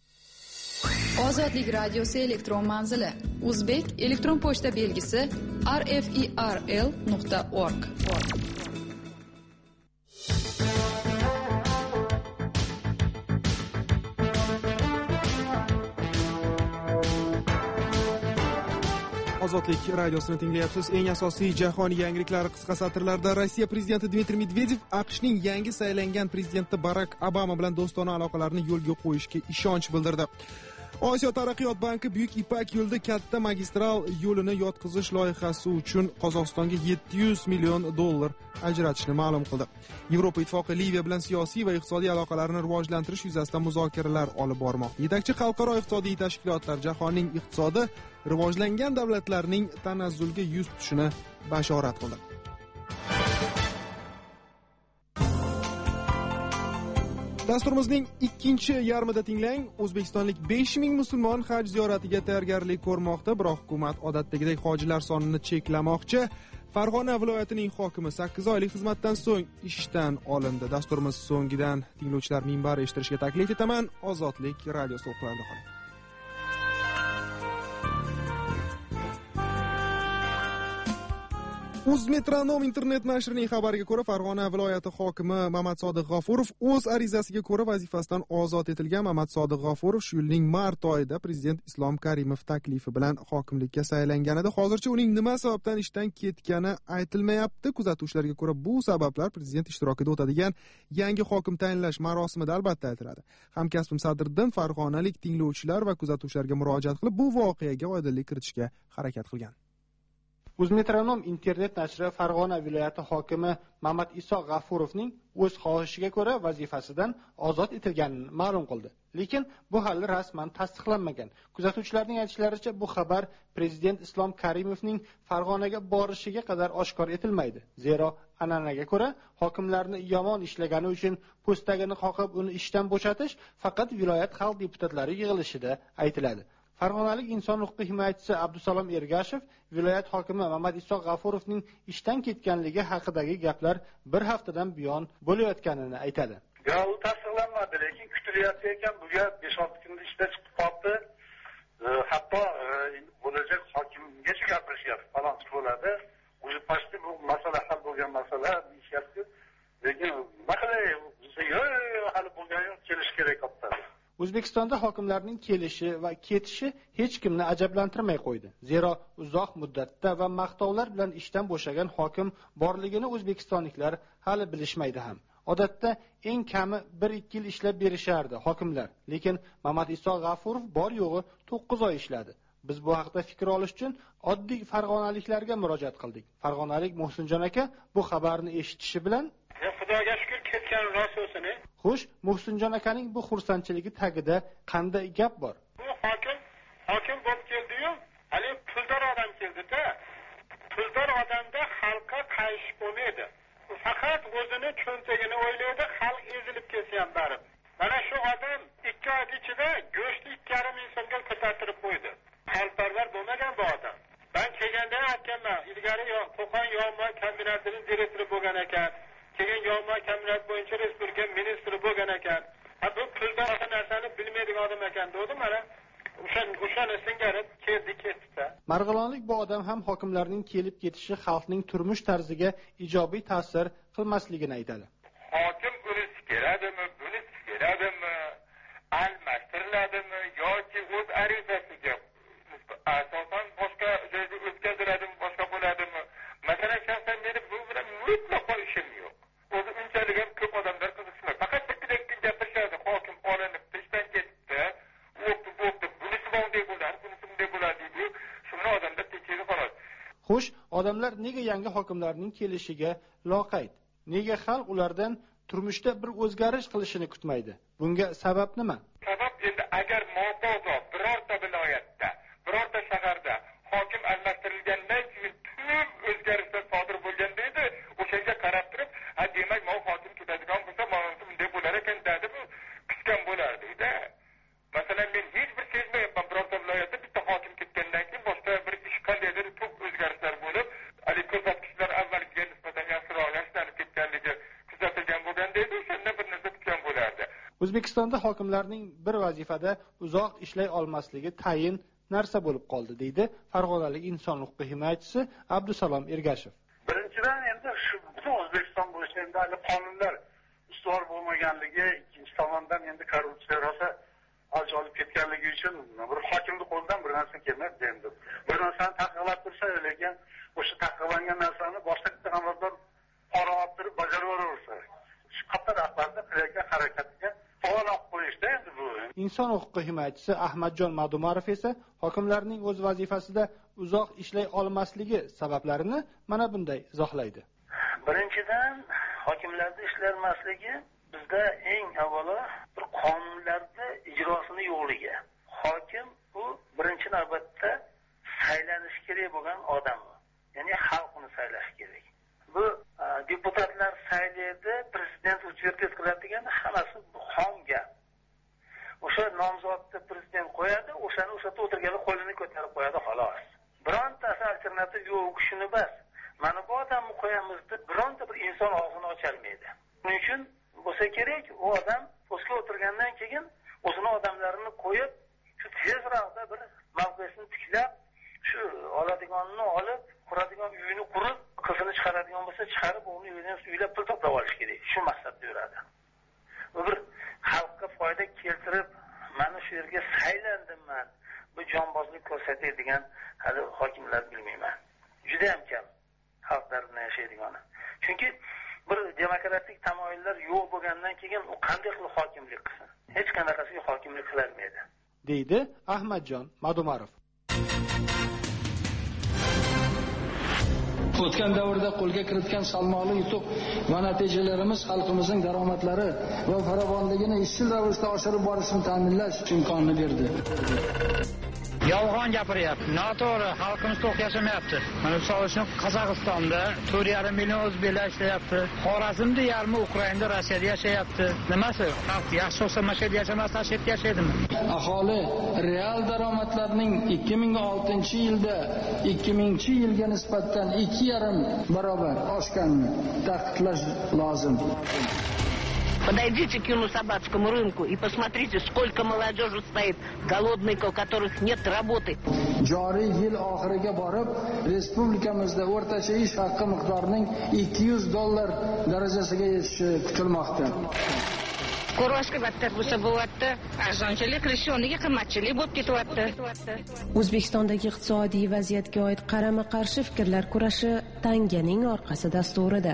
S6: Ozodlik radiosi elektron manzili Uzbek elektron pochta belgisi r f i r l nuqta org.
S1: Ozodlik radiosini tinglayapsiz. Eng asosiy jahon yangiliklari qisqa satrlarda. Rossiya prezidenti Dmitriy Medvedev AQShning yangi saylangan prezidenti Barak Obama bilan do'stona aloqalarni yo'lga qo'yishga ishonch bildirdi. Osiyo taraqqiyot banki Buyuk Ipak yo'lida katta magistral yo'lini yotqizish loyihasi uchun Qozog'istonga yetti yuz million dollar ajratishni ma'lum qildi. Yevropa Ittifoqi Liviya bilan siyosiy va iqtisodiy aloqalarni rivojlantirish yuzasidan muzokaralar olib bormoqda. Yetakchi xalqaro iqtisodiy tashkilotlar jahonning iqtisodi rivojlangan davlatlarning tanazzulga yuz tutishini bashorat qildi. Dasturimizning ikkinchi yarmida tinglang. O'zbekistonlik besh ming musulmon haj ziyoratiga tayyorgarlik ko'rmoqda, biroq hukumat odatdagidek hojilar sonini cheklamoqchi. Farg'ona viloyatining hokimi sakkiz oylik xizmatdan so'ng ishdan olindi. Dasturimiz so'ngidan tinglovchilar minbari eshittirishga taklif etaman. Ozodlik radiosi o'qiladi qoling. Uzmetronom internet nashrining xabariga ko'ra, Farg'ona viloyati hokimi Mamad Sodiq G'ofurov o'z arizasiga ko'ra vazifasidan ozod etilgan. Mamad Sodiq G'ofurov shu yilning mart oyida prezident Islom Karimov taklifi bilan hokimlikka saylangan edi. Hozircha uning nima sababdan ishdan ketgani aytilmayapti. Kuzatuvchilarga ko'ra, bu sabablar prezident ishtirokida o'tadigan yangi hokim tayinlash marosimida albatta aytiladi. Hamkasbim Sadriddin farg'onalik tinglovchilar va kuzatuvchilarga murojaat qilib, bu voqeaga oydinlik kiritishga harakat qilgan.
S13: Uzmetronom internet nashri Farg'ona viloyati hokimi Mamad Iso G'afurovning o'z xohishiga ko'ra vazifasidan ozod etilganini ma'lum qildi. Lekin bu hali rasman tasdiqlanmagan. Kuzatuvchilarning aytishlaricha, bu xabar prezident Islom Karimovning Farg'onaga borishiga qadar oshkor etilmaydi. Zero an'anaga ko'ra, hokimlarni yomon ishlagani uchun postagini qoqib uni ishdan bo'shatish faqat viloyat xalq deputatlari yig'ilishida aytiladi. Farg'onalik inson huquqi himoyachisi Abdusalom Ergashev viloyat hokimi Mamad Iso G'afurovning ishdan ketganligi haqidagi gaplar bir haftadan buyon bo'layotganini aytadi.
S17: Ya u tasdiqlanmadi, lekin kutilyapti ekan, bu gap besh olti kunda ishda chiqib qoldi. Hatto bo'lajak hokimgacha gapirishyapti, falon bo'ladi. O'zi pastda bu masala hal bo'lgan masala, deyishyapti.
S13: O'zbekistonda hokimlarning kelishi va ketishi hech kimni ajablantirmay qo'ydi. Zero uzoq muddatda va maqtovlar bilan ishdan bo'shagan hokim borligini o'zbekistonliklar hali bilishmaydi ham. Odatda eng kami bir ikki yil ishlab berishardi hokimlar, lekin Mamat Iso G'afurov bor yo'g'i to'qqiz oy ishladi. Biz bu haqda fikr olish uchun oddiy farg'onaliklarga murojaat qildik. Farg'onalik Muhsinjon aka bu xabarni eshitishi bilan
S17: Xudoga shukr ketgan rost bo'lsin.
S13: Xo'sh, Muhsinjon akaning bu xursandchiligi tagida qanday gap bor?
S17: Bu hokim hokim bo'lib keldi-yu, hali puldor odam keldi-da. Puldor odamda xalqqa qayish bo'lmaydi. U faqat o'zini cho'ntagini o'ylaydi, xalq ezilib ketsa ham barib. Mana shu odam ikki oy ichida go'shtni ikki yarim ming so'mga ko'tartirib qo'ydi. Xalqparvar bo'lmagan bu odam. Ben kelganda aytganman, ilgari Qo'qon yog'ma kombinatining direktori bo'lgan ekan. Keyin yog'ma kombinat bo'yicha respublika ministri bo'lgan ekan. Ha bu puldor narsani bilmaydigan odam ekan dedim, mana o'shan o'shani singari keldi ketdi.
S13: Marg'ilonlik bu odam ham hokimlarning kelib ketishi xalqning turmush tarziga ijobiy ta'sir qilmasligini aytadi.
S17: Hokim unisi keladimi, bunisi keladimi, almashtiriladimi yoki o'z arizasiga asosan boshqa joyga o'tkaziladimi, boshqa bo'ladimi? Masalan, shaxsan meni bu bilan mutlaqo ishim yo'q. O'zi unchalik ham ko'p odamlar qiziqmaydi. Faqat bitta-ikki gapirishadi, hokim olinib ishdan ketdi, o'qdi, o'qdi, bunisi bunday bo'ladi, bunisi bunday bo'ladi deb, shuni odamlar tekshirib qoladi.
S13: Xo'sh, odamlar nega yangi hokimlarning kelishiga loqayd? Nega xalq ulardan turmushda bir o'zgarish qilishini kutmaydi? Bunga sabab nima?
S17: Sabab endi agar mobodo birorta viloyatda, birorta shaharda hokim almashtirilgandan keyin tub o'zgarishlar sodir bo'lganda edi, o'shanga qarab turib, ha demak, men hokim ketadigan bo'lsa, men bunday bo'lar ekan deb kutgan bo'lardi-da. Masalan, men hech bir sezmayapman birorta viloyatda bitta hokim ketgandan keyin boshqa bir ish qandaydir tub o'zgarishlar bo'lib, hali ko'rsatkichlar avvalgiga nisbatan yaxshiroq yaxshilanib ketganligi kuzatilgan bo'lganda edi, o'shanda bir narsa kutgan bo'lardi.
S13: O'zbekistonda hokimlarning bir vazifada uzoq ishlay olmasligi tayin narsa bo'lib qoldi, deydi Farg'onalik inson huquqi himoyachisi Abdusalom Ergashev.
S17: Birinchidan endi shu butun O'zbekiston bo'yicha endi hali qonunlar ustuvor bo'lmaganligi, ikkinchi tomondan endi korrupsiya rosa avj olib ketganligi uchun bir hokimni qo'lidan bir narsa kelmaydi endi. Bir narsani taqiqlab tursa, lekin o'sha taqiqlangan narsani boshqa bitta xabarlar qora olib turib bajaraversa, shu qator rahbarlar qilayotgan harakatiga to'g'anoq qo'yishda endi bu.
S13: Inson huquqi himoyachisi Ahmadjon Madumarov esa hokimlarning o'z vazifasida uzoq ishlay olmasligi sabablarini mana bunday izohlaydi.
S11: Birinchidan, hokimlarda ishlanmasligi bizda eng avvalo bir qonunlarni ijrosini yo'qligi. Hokim bu birinchi navbatda saylanishi kerak bo'lgan odam. Ya'ni xalq uni saylashi kerak. Bu deputatlar saylaydi, prezident uchirtib qiladi deganda hammasi xom gap. O'sha nomzodni prezident qo'yadi, o'shani o'sha o'tirganlar qo'lini ko'tarib qo'yadi xolos. Birontasi alternativ yo'q, shuni bas. Mana bu odamni qo'yamiz deb bironta bir inson og'zini ocholmaydi. Shuning uchun bo'lsa kerak, u odam postga o'tirgandan keyin o'zini odamlarini qo'yib, shu tezroqda bir mavqesini tiklab, shu oladiganini olib, quradigan uyini qurib, qizini chiqaradigan bo'lsa chiqarib, uni uyidan uylab pul to'plab olish kerak. Shu maqsadda yuradi. Bu bir xalqqa foyda keltirib, mana shu yerga saylandim-man, bu jonbozlik ko'rsatadigan hali hokimlar bilmayman. Juda ham kam xalqlarning yashaydigani. Chunki bir demokratik tamoyillar yo'q bo'lgandan keyin u qanday qilib hokimlik qilsin? Hech qanaqasiga hokimlik qila olmaydi,
S13: deydi Ahmadjon Madumarov.
S18: O'tgan davrda qo'lga kiritgan salmoqli yutuq va natijalarimiz xalqimizning daromadlari va farovonligini izchil ravishda oshirib borishni ta'minlash imkonini berdi.
S19: Yolg'on gapiryapti. Noto'g'ri, xalqimiz to'q yashamayapti. Mana misol uchun Qozog'istonda to'rt yarim million o'zbeklar ishlayapti. Xorazmda yarmi Ukrainada, Rossiyada yashayapti. Nimasi? Xalq yaxshi bo'lsa mashhur yashamasdan chetga yashaydimi?
S18: Aholi real daromadlarning ikki ming oltinchi yilda ikki mingchi yilga nisbatan ikki yarim barobar oshganini ta'kidlash lozim.
S20: Подойдите к юно-собацкому рынку и посмотрите, сколько молодежи стоит, голодных, у которых нет работы.
S18: Joriy yil oxiriga borib, respublikamizda o'rtacha ish haqi miqdorining ikki yuz dollar darajasiga yetishi kutilmoqda.
S20: Ko'rvashga battar bo'lsa bo'lyapti. Arzonchilik qilish o'rniga qimmatchilik bo'lib ketyapti.
S21: O'zbekistondagi iqtisodiy vaziyatga oid qarama-qarshi fikrlar kurashi tanganing orqasi dasturida.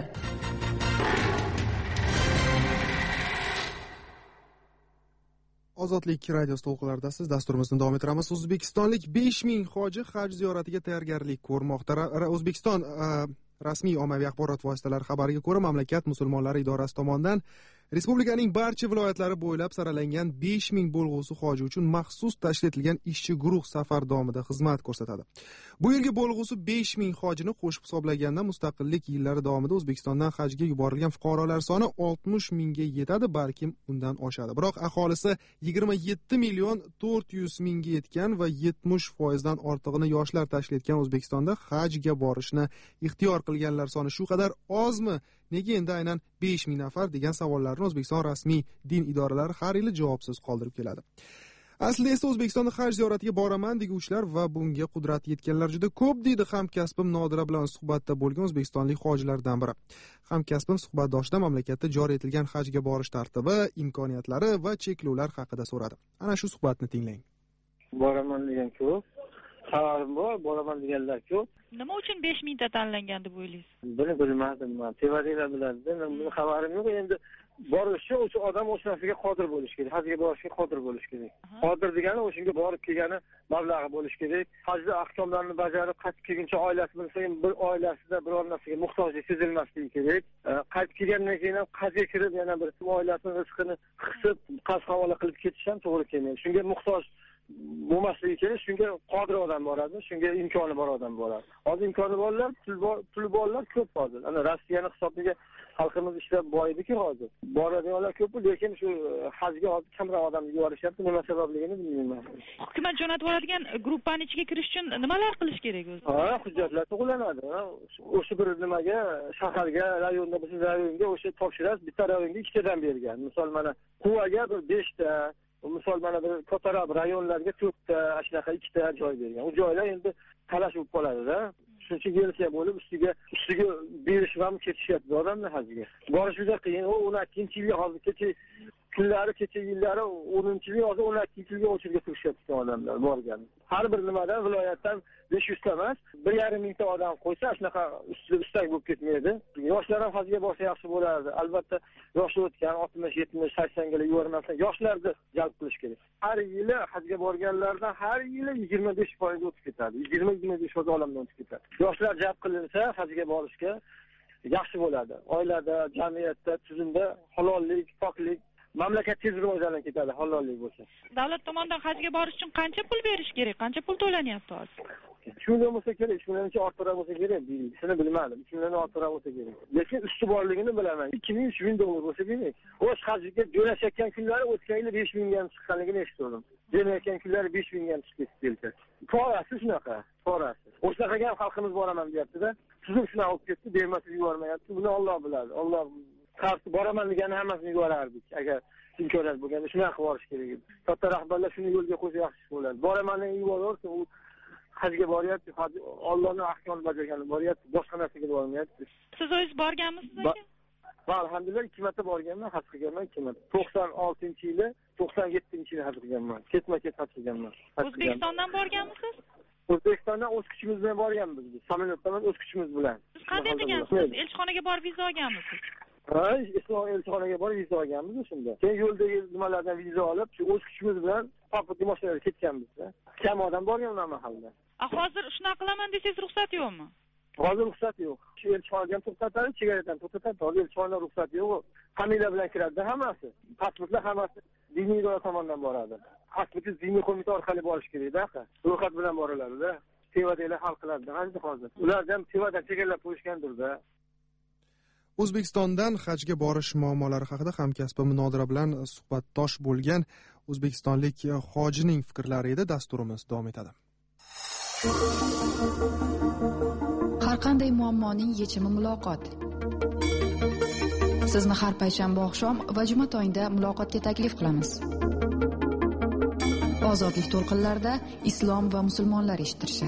S1: Ozodlik radio to'lqinlarida siz dasturimizni davom ettiramiz. O'zbekistonlik besh ming hoji haj ziyoratiga tayyorgarlik ko'rmoqda. O'zbekiston rasmiy ommaviy axborot vositalari xabariga ko'ra, mamlakat musulmonlari idorasi tomonidan respublikaning barcha viloyatlari bo'ylab saralangan besh ming bo'lg'usi hoji uchun maxsus tashkil etilgan ishchi guruh safar davomida xizmat ko'rsatadi. Bu yilgi bo'lg'usi besh ming hojini qo'shib hisoblaganda mustaqillik yillari davomida O'zbekistondan hajga yuborilgan fuqarolar soni oltmish mingga yetadi, balkim undan oshadi. Biroq aholisi yigirma yetti million to'rt yuz mingga yetgan va yetmish foizdan ortig'ini yoshlar tashkil etgan O'zbekistonda hajga borishni ixtiyor qilganlar soni shu qadar ozmi? Nega endi aynan besh ming nafar degan savollarni O'zbekiston rasmiy din idoralari har yili javobsiz qoldirib keladi. Aslida esa O'zbekistonda haj ziyoratiga boraman deguvchilar va bunga qudrat yetganlar juda ko'p, deydi hamkasbim Nodira bilan suhbatda bo'lgan o'zbekistonlik hojilardan biri. Hamkasbim suhbatdoshida mamlakatda joriy etilgan hajga borish tartibi, imkoniyatlari va cheklovlar haqida so'radi. Ana shu suhbatni tinglang.
S4: Boraman degan ko'p, xabarim bor, boraman deganlar ko'p.
S22: Nima uchun besh mingta tanlangan deb o'ylaysiz?
S4: Buni bilmadim men. Tevarilar biladi. Men xabarim yo'q. Endi borishi o'sha odam o'sha narsaga qodir bo'lishi kerak. Hajga borishga qodir bo'lishi kerak. Qodir degani o'shunga borib kelgani mablag'i bo'lishi kerak. Hajda ahkomlarni bajarib qaytib kelguncha oilasi bilsa ham bir oilasida biror narsaga muhtojlik sezilmasligi kerak. Qaytib kelgandan keyin ham qazga kirib yana bir oilasini rizqini qisib qaz havola qilib ketish ham to'g'ri kelmaydi. Shunga muhtoj bo'lmasligi kerak, shunga qodir odam boradi, shunga imkoni bor odam boradi. Hozir imkoni borlar, pul borlar ko'p hozir. Ana Rossiyani hisobiga xalqimiz ishlab boyidiki hozir. Boradiganlar ko'p, lekin shu hajga hozir kamroq odam yuborishyapti. Nima sababligini bilmayman.
S22: Hukumat jo'natib oladigan gruppaning ichiga kirish uchun nimalar qilish kerak o'zi?
S4: Ha, hujjatlar to'g'rilanadi. O'sha bir nimaga, shaharga, rayonda bo'lsa rayonga o'sha topshirasiz, bitta rayonga ikkitadan bergan. Misol mana Quvaga bir beshta, misol mana bir ko'tarib rayonlarga to'rtta, shunaqa ikkita joy bergan. U joylar endi talash bo'lib qoladi-da. Shuncha yelka bo'lib ustiga ustiga berish ham ketishyapti odamlar hajga. Borish juda qiyin. U o'n ikkinchi yilga hozir kecha kunlari, kecha yillari o'ninchi yil hozir o'n ikkinchi yilga o'chirga turishyapti odamlar borgan. Har bir nimadan viloyatdan besh yuz ta emas, bir yarim mingta odam qo'ysa, shunaqa ustida ustak bo'lib ketmaydi. Yoshlar ham hajga borsa yaxshi bo'lardi. Albatta, yoshi o'tgan oltmish, yetmish, sakson ga yubormasdan yoshlarni jalb qilish kerak. Har yili hajga borganlardan har yili yigirma besh foiz o'tib ketadi. yigirma yigirma besh foiz olamdan o'tib ketadi. Yoshlar jalb qilinsa, hajga borishga yaxshi bo'ladi. Oilada, jamiyatda, tuzumda halollik, poklik, mamlakat tezroq rivojlanib ketadi, halollik bo'lsa.
S22: Davlat tomonidan hajga borish uchun qancha pul berish kerak? Qancha pul to'lanyapti hozir?
S4: Shunday bo'lsa kerak, shundan ortiqroq bo'lsa kerak. Shuni bilmadim. Shundan ortiqroq bo'lsa kerak. Lekin usti borligini bilaman. ikki ming, uch ming dollar bo'lsa kerak. O'z hajga jo'nashayotgan kunlari o'tgan yili besh ming ga chiqqanligini eshitdim. Jo'nayotgan kunlari besh ming ga chiqib ketdi. Forasi shunaqa, forasi. O'shaqaga ham xalqimiz boraman deyapti-da. Tuzum shunaqa olib ketdi, bermaslik yubormayapti. Buni Alloh biladi. Alloh qarshi boraman degani hammasini yuborardik. Agar imkoniyat bo'lganda shunaqa qilib borish kerak edi. Katta rahbarlar shuni yo'lga qo'ysa yaxshi bo'ladi. Boraman deb yuborsa, u hajga boryapti, Allohning ahkomini bajargani boryapti, boshqa narsaga bormayapti.
S22: Siz o'zingiz borganmisiz aka?
S4: Ha, alhamdulillah ikki marta borganman, haj qilganman ikki marta. to'qson oltinchi yili, to'qson yettinchi yili haj qilganman. Ketma-ket haj qilganman.
S22: O'zbekistondan borganmisiz?
S4: O'zbekistondan o'z kuchimiz bilan borganmiz biz. Samolyotdan o'z kuchimiz bilan.
S22: Siz qanday qilgansiz? Elchixonaga borib viza olganmisiz?
S4: Ha, Islom elchixonaga borib viza olganmiz shunda. Keyin yo'ldagi nimalardan viza olib, shu o'z kuchimiz bilan pasportli mashinalarga ketganmiz-da. Kam odam borgan ular mahallada.
S22: Hozir shunaqa qilaman desangiz ruxsat yo'qmi?
S4: Hozir ruxsat yo'q. Shu elchixonaga ham to'xtatadi, chegaradan to'xtatadi. Hozir elchixonaga ruxsat yo'q. Familiya bilan kiradi hammasi. Pasportlar hammasi diniy idora tomonidan boradi. Pasportingiz diniy qo'mita orqali borish kerak-da. Ro'yxat bilan boriladi-da. Tevadalar hal qiladi hozir. Ulardan tevadan chegaralab qo'yishgandir-da.
S1: O'zbekistondan hajga borish muammolari haqida hamkasbim Nodira bilan suhbatdosh bo'lgan o'zbekistonlik hojining fikrlari edi. Dasturimiz davom etadi.
S6: Har qanday muammoning yechimi muloqot. Sizni har payshanba oqshom va juma tongda muloqotga taklif qilamiz. Ozodlik to'lqinlarida islom va musulmonlar eshittirishi.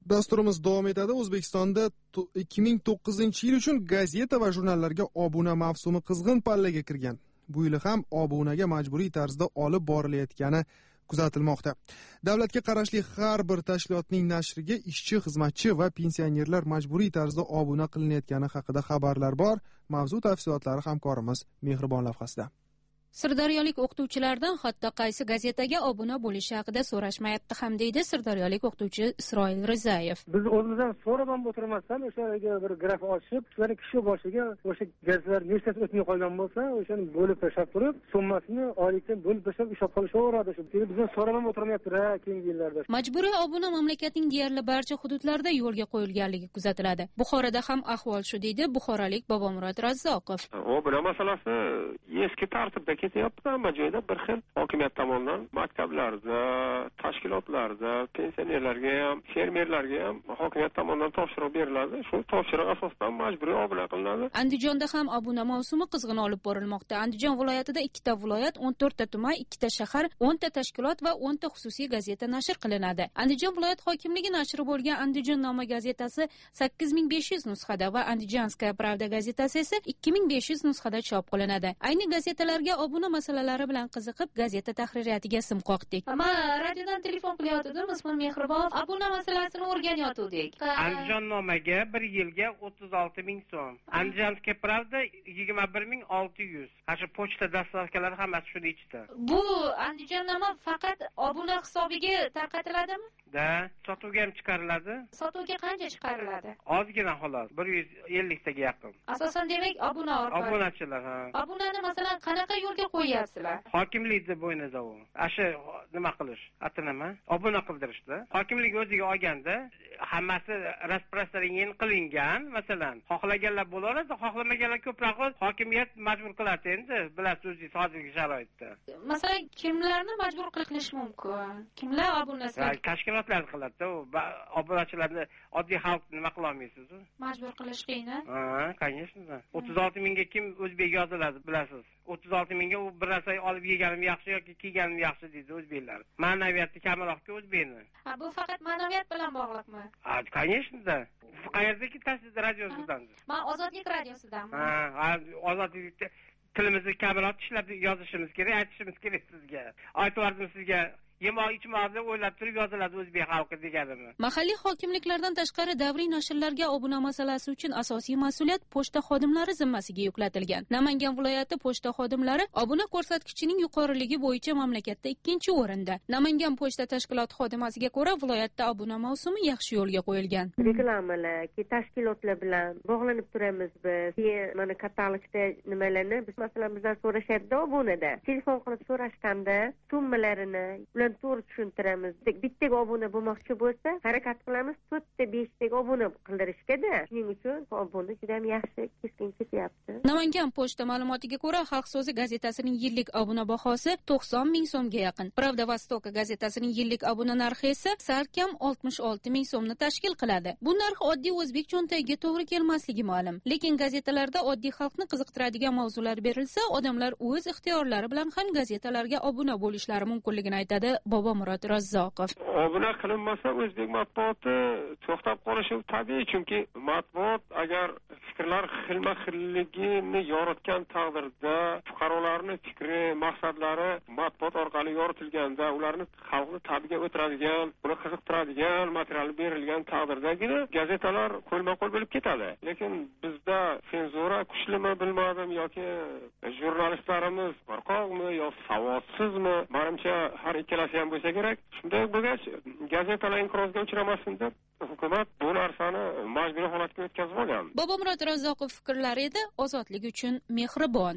S1: Dasturimiz davom etadi. O'zbekistonda ikki ming to'qqizinchi yil uchun gazeta va jurnallarga obuna mavsumi qizg'in pallaga kirgan. Bu yil ham obunaga majburiy tarzda olib borilayotgani kuzatilmoqda. Davlatga qarashli har bir tashkilotning nashriga ishchi, xizmatchi va pensionerlar majburiy tarzda obuna qilinayotgani haqida xabarlar bor. Mavzu tafsilotlari hamkorimiz Mehribon lavhasida.
S2: Sirdaryolik o'qituvchilardan hatto qaysi gazetaga obuna bo'lishi haqida so'rashmayapti ham deydi sirdaryolik o'qituvchi Isroil Rizayev.
S4: Biz o'zimizdan so'rab ham o'tirmasdan o'shaga bir graf ochib, shularni kishi boshiga o'sha gazetlar nechtasi o'tmay qolgan bo'lsa, o'shani bo'lib tashlab turib, summasini oylikdan bo'lib tashlab ushlab qolishaveradi. Shu bizdan so'rab ham o'tirmayapti-ra keyingi yillarda.
S2: Majburiy obuna mamlakatning deyarli barcha hududlarida yo'lga qo'yilganligi kuzatiladi. Buxoroda ham ahvol shu deydi buxorolik Bobomurod Razzoqov.
S5: Obuna masalasi eski tartibda ketyapti. Hamma joyda bir xil hokimiyat tomonidan maktablarda, tashkilotlarda, pensionerlarga ham, fermerlarga ham hokimiyat tomonidan topshiriq beriladi. Shu topshiriq asosidan majburiy obuna qilinadi.
S2: Andijonda ham obuna mavsumi qizg'in olib borilmoqda. Andijon viloyatida ikkita viloyat, o'n to'rtta tuman, ikkita shahar, o'nta tashkilot va o'nta xususiy gazeta nashr qilinadi. Andijon viloyat hokimligi nashri bo'lgan Andijon noma gazetasi sakkiz ming besh yuz nusxada va Andijanskaya Pravda gazetasi esa ikki ming besh yuz nusxada chop qilinadi. Ayni gazetalarga obuna masalalari bilan qiziqib gazeta tahririyatiga sim qoqdik.
S22: Ama radiodan telefon qilyotgandim, ismim Mehribon. Obuna masalasini o'rganyotgandik.
S23: Andijon nomaga bir yilga o'ttiz olti ming so'm. Andijanskaya Pravda yigirma bir ming olti yuz. Shu pochta dastavkalari hammasi shuni ichida.
S22: Bu Andijon noma faqat obuna hisobiga tarqatiladimi?
S23: Da, sotuvga ham chiqariladi.
S22: Sotuvga qancha chiqariladi?
S23: Ozgina xolos, bir yuz ellik taga yaqin.
S22: Asosan demak obuna orqali.
S23: Obunachilar, ha.
S22: Obunani masalan qanaqa yo'lga qo'yapsizlar?
S23: Hokimlikda bo'ynida u. Asha nima qilish? Atinama? Obuna qildirishda. Hokimlik o'ziga olganda hammasi rasprostranyen qilingan, masalan, xohlaganlar bo'laveradi, xohlamaganlar ko'proq hokimiyat majbur qiladi endi, bilasiz o'zingiz hozirgi sharoitda.
S22: Masalan, kimlarni majbur qilish mumkin? Kimlar obunasiga?
S23: Tashkilotlar qiladi-da, obunachilarni oddiy xalq nima qila olmaysiz?
S22: Majbur qilish qiyin.
S23: Ha, конечно. o'ttiz olti mingga kim o'zbek yoziladi, bilasiz. o'ttiz olti mingga u bir narsa olib yeganim yaxshi yoki kiyganim yaxshi deydi o'zbeklar. Ma'naviyatni kamroqki o'zbekni.
S22: Ha, bu faqat ma'naviyat bilan bog'liqmi?
S23: Ha, конечно-da. Qayerdagi tasdiq radiosidan?
S22: Men Ozodlik radiosidanman.
S23: Ha, Ozodlik tilimizni kamroq ishlab yozishimiz kerak, aytishimiz kerak sizga. Aytib sizga. Yemoq ichmoqni o'ylab turib yoziladi o'zbek xalqi deganimi.
S2: Mahalliy hokimliklardan tashqari davriy nashrlarga obuna masalasi uchun asosiy mas'uliyat pochta xodimlari zimmasiga yuklatilgan. Namangan viloyati pochta xodimlari obuna ko'rsatkichining yuqoriligi bo'yicha mamlakatda ikkinchi o'rinda. Namangan pochta tashkiloti xodimasiga ko'ra viloyatda obuna mavsumi yaxshi yo'lga qo'yilgan.
S24: Reklamalar, tashkilotlar bilan bog'lanib turamiz biz. Keyin mana katalogda nimalarni biz masalan bizdan so'rashadi obunada. Telefon qilib so'rashganda summalarini to'g'ri tushuntiramiz. Bittaga obuna bo'lmoqchi bo'lsa, harakat qilamiz to'rtta beshtaga obuna qildirishga-da. Shuning uchun obuna juda ham yaxshi keskin ketyapti.
S2: Namangan pochta ma'lumotiga ko'ra, Xalq so'zi gazetasining yillik obuna bahosi to'qson ming so'mga yaqin. Pravda Vostoka gazetasining yillik obuna narxi esa salkam oltmish olti ming so'mni tashkil qiladi. Bu narx oddiy o'zbek cho'ntagiga to'g'ri kelmasligi ma'lum. Lekin gazetalarda oddiy xalqni qiziqtiradigan mavzular berilsa, odamlar o'z ixtiyorlari bilan ham gazetalarga obuna bo'lishlari mumkinligini aytadi Bobomurod Razzoqov.
S5: Obuna qilinmasa o'zbek matbuoti to'xtab qolishi tabiiy, chunki matbuot agar fikrlar xilma-xilligini yoritgan taqdirda, fuqarolarning fikri, maqsadlari matbuot orqali yoritilganda, ularni xalqning tabiga o'tiradigan, uni qiziqtiradigan material berilgan taqdirdagina gazetalar qo'lma-qo'l bo'lib ketadi. Lekin bizda senzura kuchlimi bilmadim yoki jurnalistlarimiz qo'rqoqmi yo savodsizmi? Menimcha har ikkalasi ham bo'lsa kerak. Shunday bo'lgach, gazetalar inqirozga uchramasin deb hukumat bu narsani majburiy holatga o'tkazib olgan.
S2: Bobomurod Razzoqov fikrlari edi, ozodlik uchun mehribon.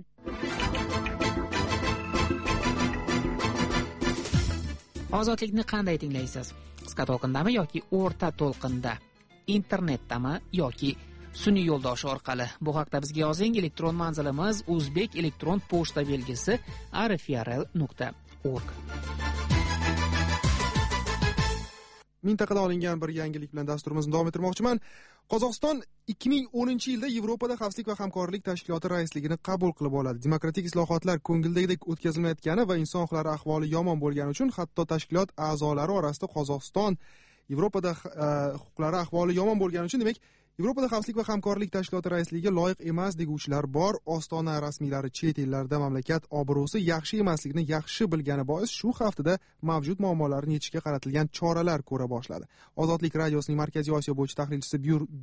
S9: Ozodlikni qanday tinglaysiz? Qisqa to'lqindami yoki o'rta to'lqinda? Internetdami yoki sun'iy yo'ldosh orqali? Bu haqda bizga yozing. Elektron manzilimiz o'zbek elektron pochta belgisi r f r l nuqta org.
S1: Mintaqada olingan bir yangilik bilan dasturimizni davom ettirmoqchiman. Qozog'iston ikki ming o'ninchi yilda Yevropada xavfsizlik va hamkorlik tashkiloti raisligini qabul qilib oladi. Demokratik islohotlar ko'ngildagidek o'tkazilmayotgani va inson huquqlari ahvoli yomon bo'lgani uchun hatto tashkilot a'zolari orasida Qozog'iston Yevropada huquqlari ahvoli yomon bo'lgani uchun, demak, Yevropada xavfsizlik va hamkorlik tashkiloti raisligiga loyiq emas deguvchilar bor. Ostona rasmiylari chet ellarda mamlakat obro'si yaxshi emasligini yaxshi bilgani bois shu haftada mavjud muammolarni yechishga qaratilgan choralar ko'ra boshladi. Ozodlik radiosining Markaziy Osiyo bo'yicha tahlilchisi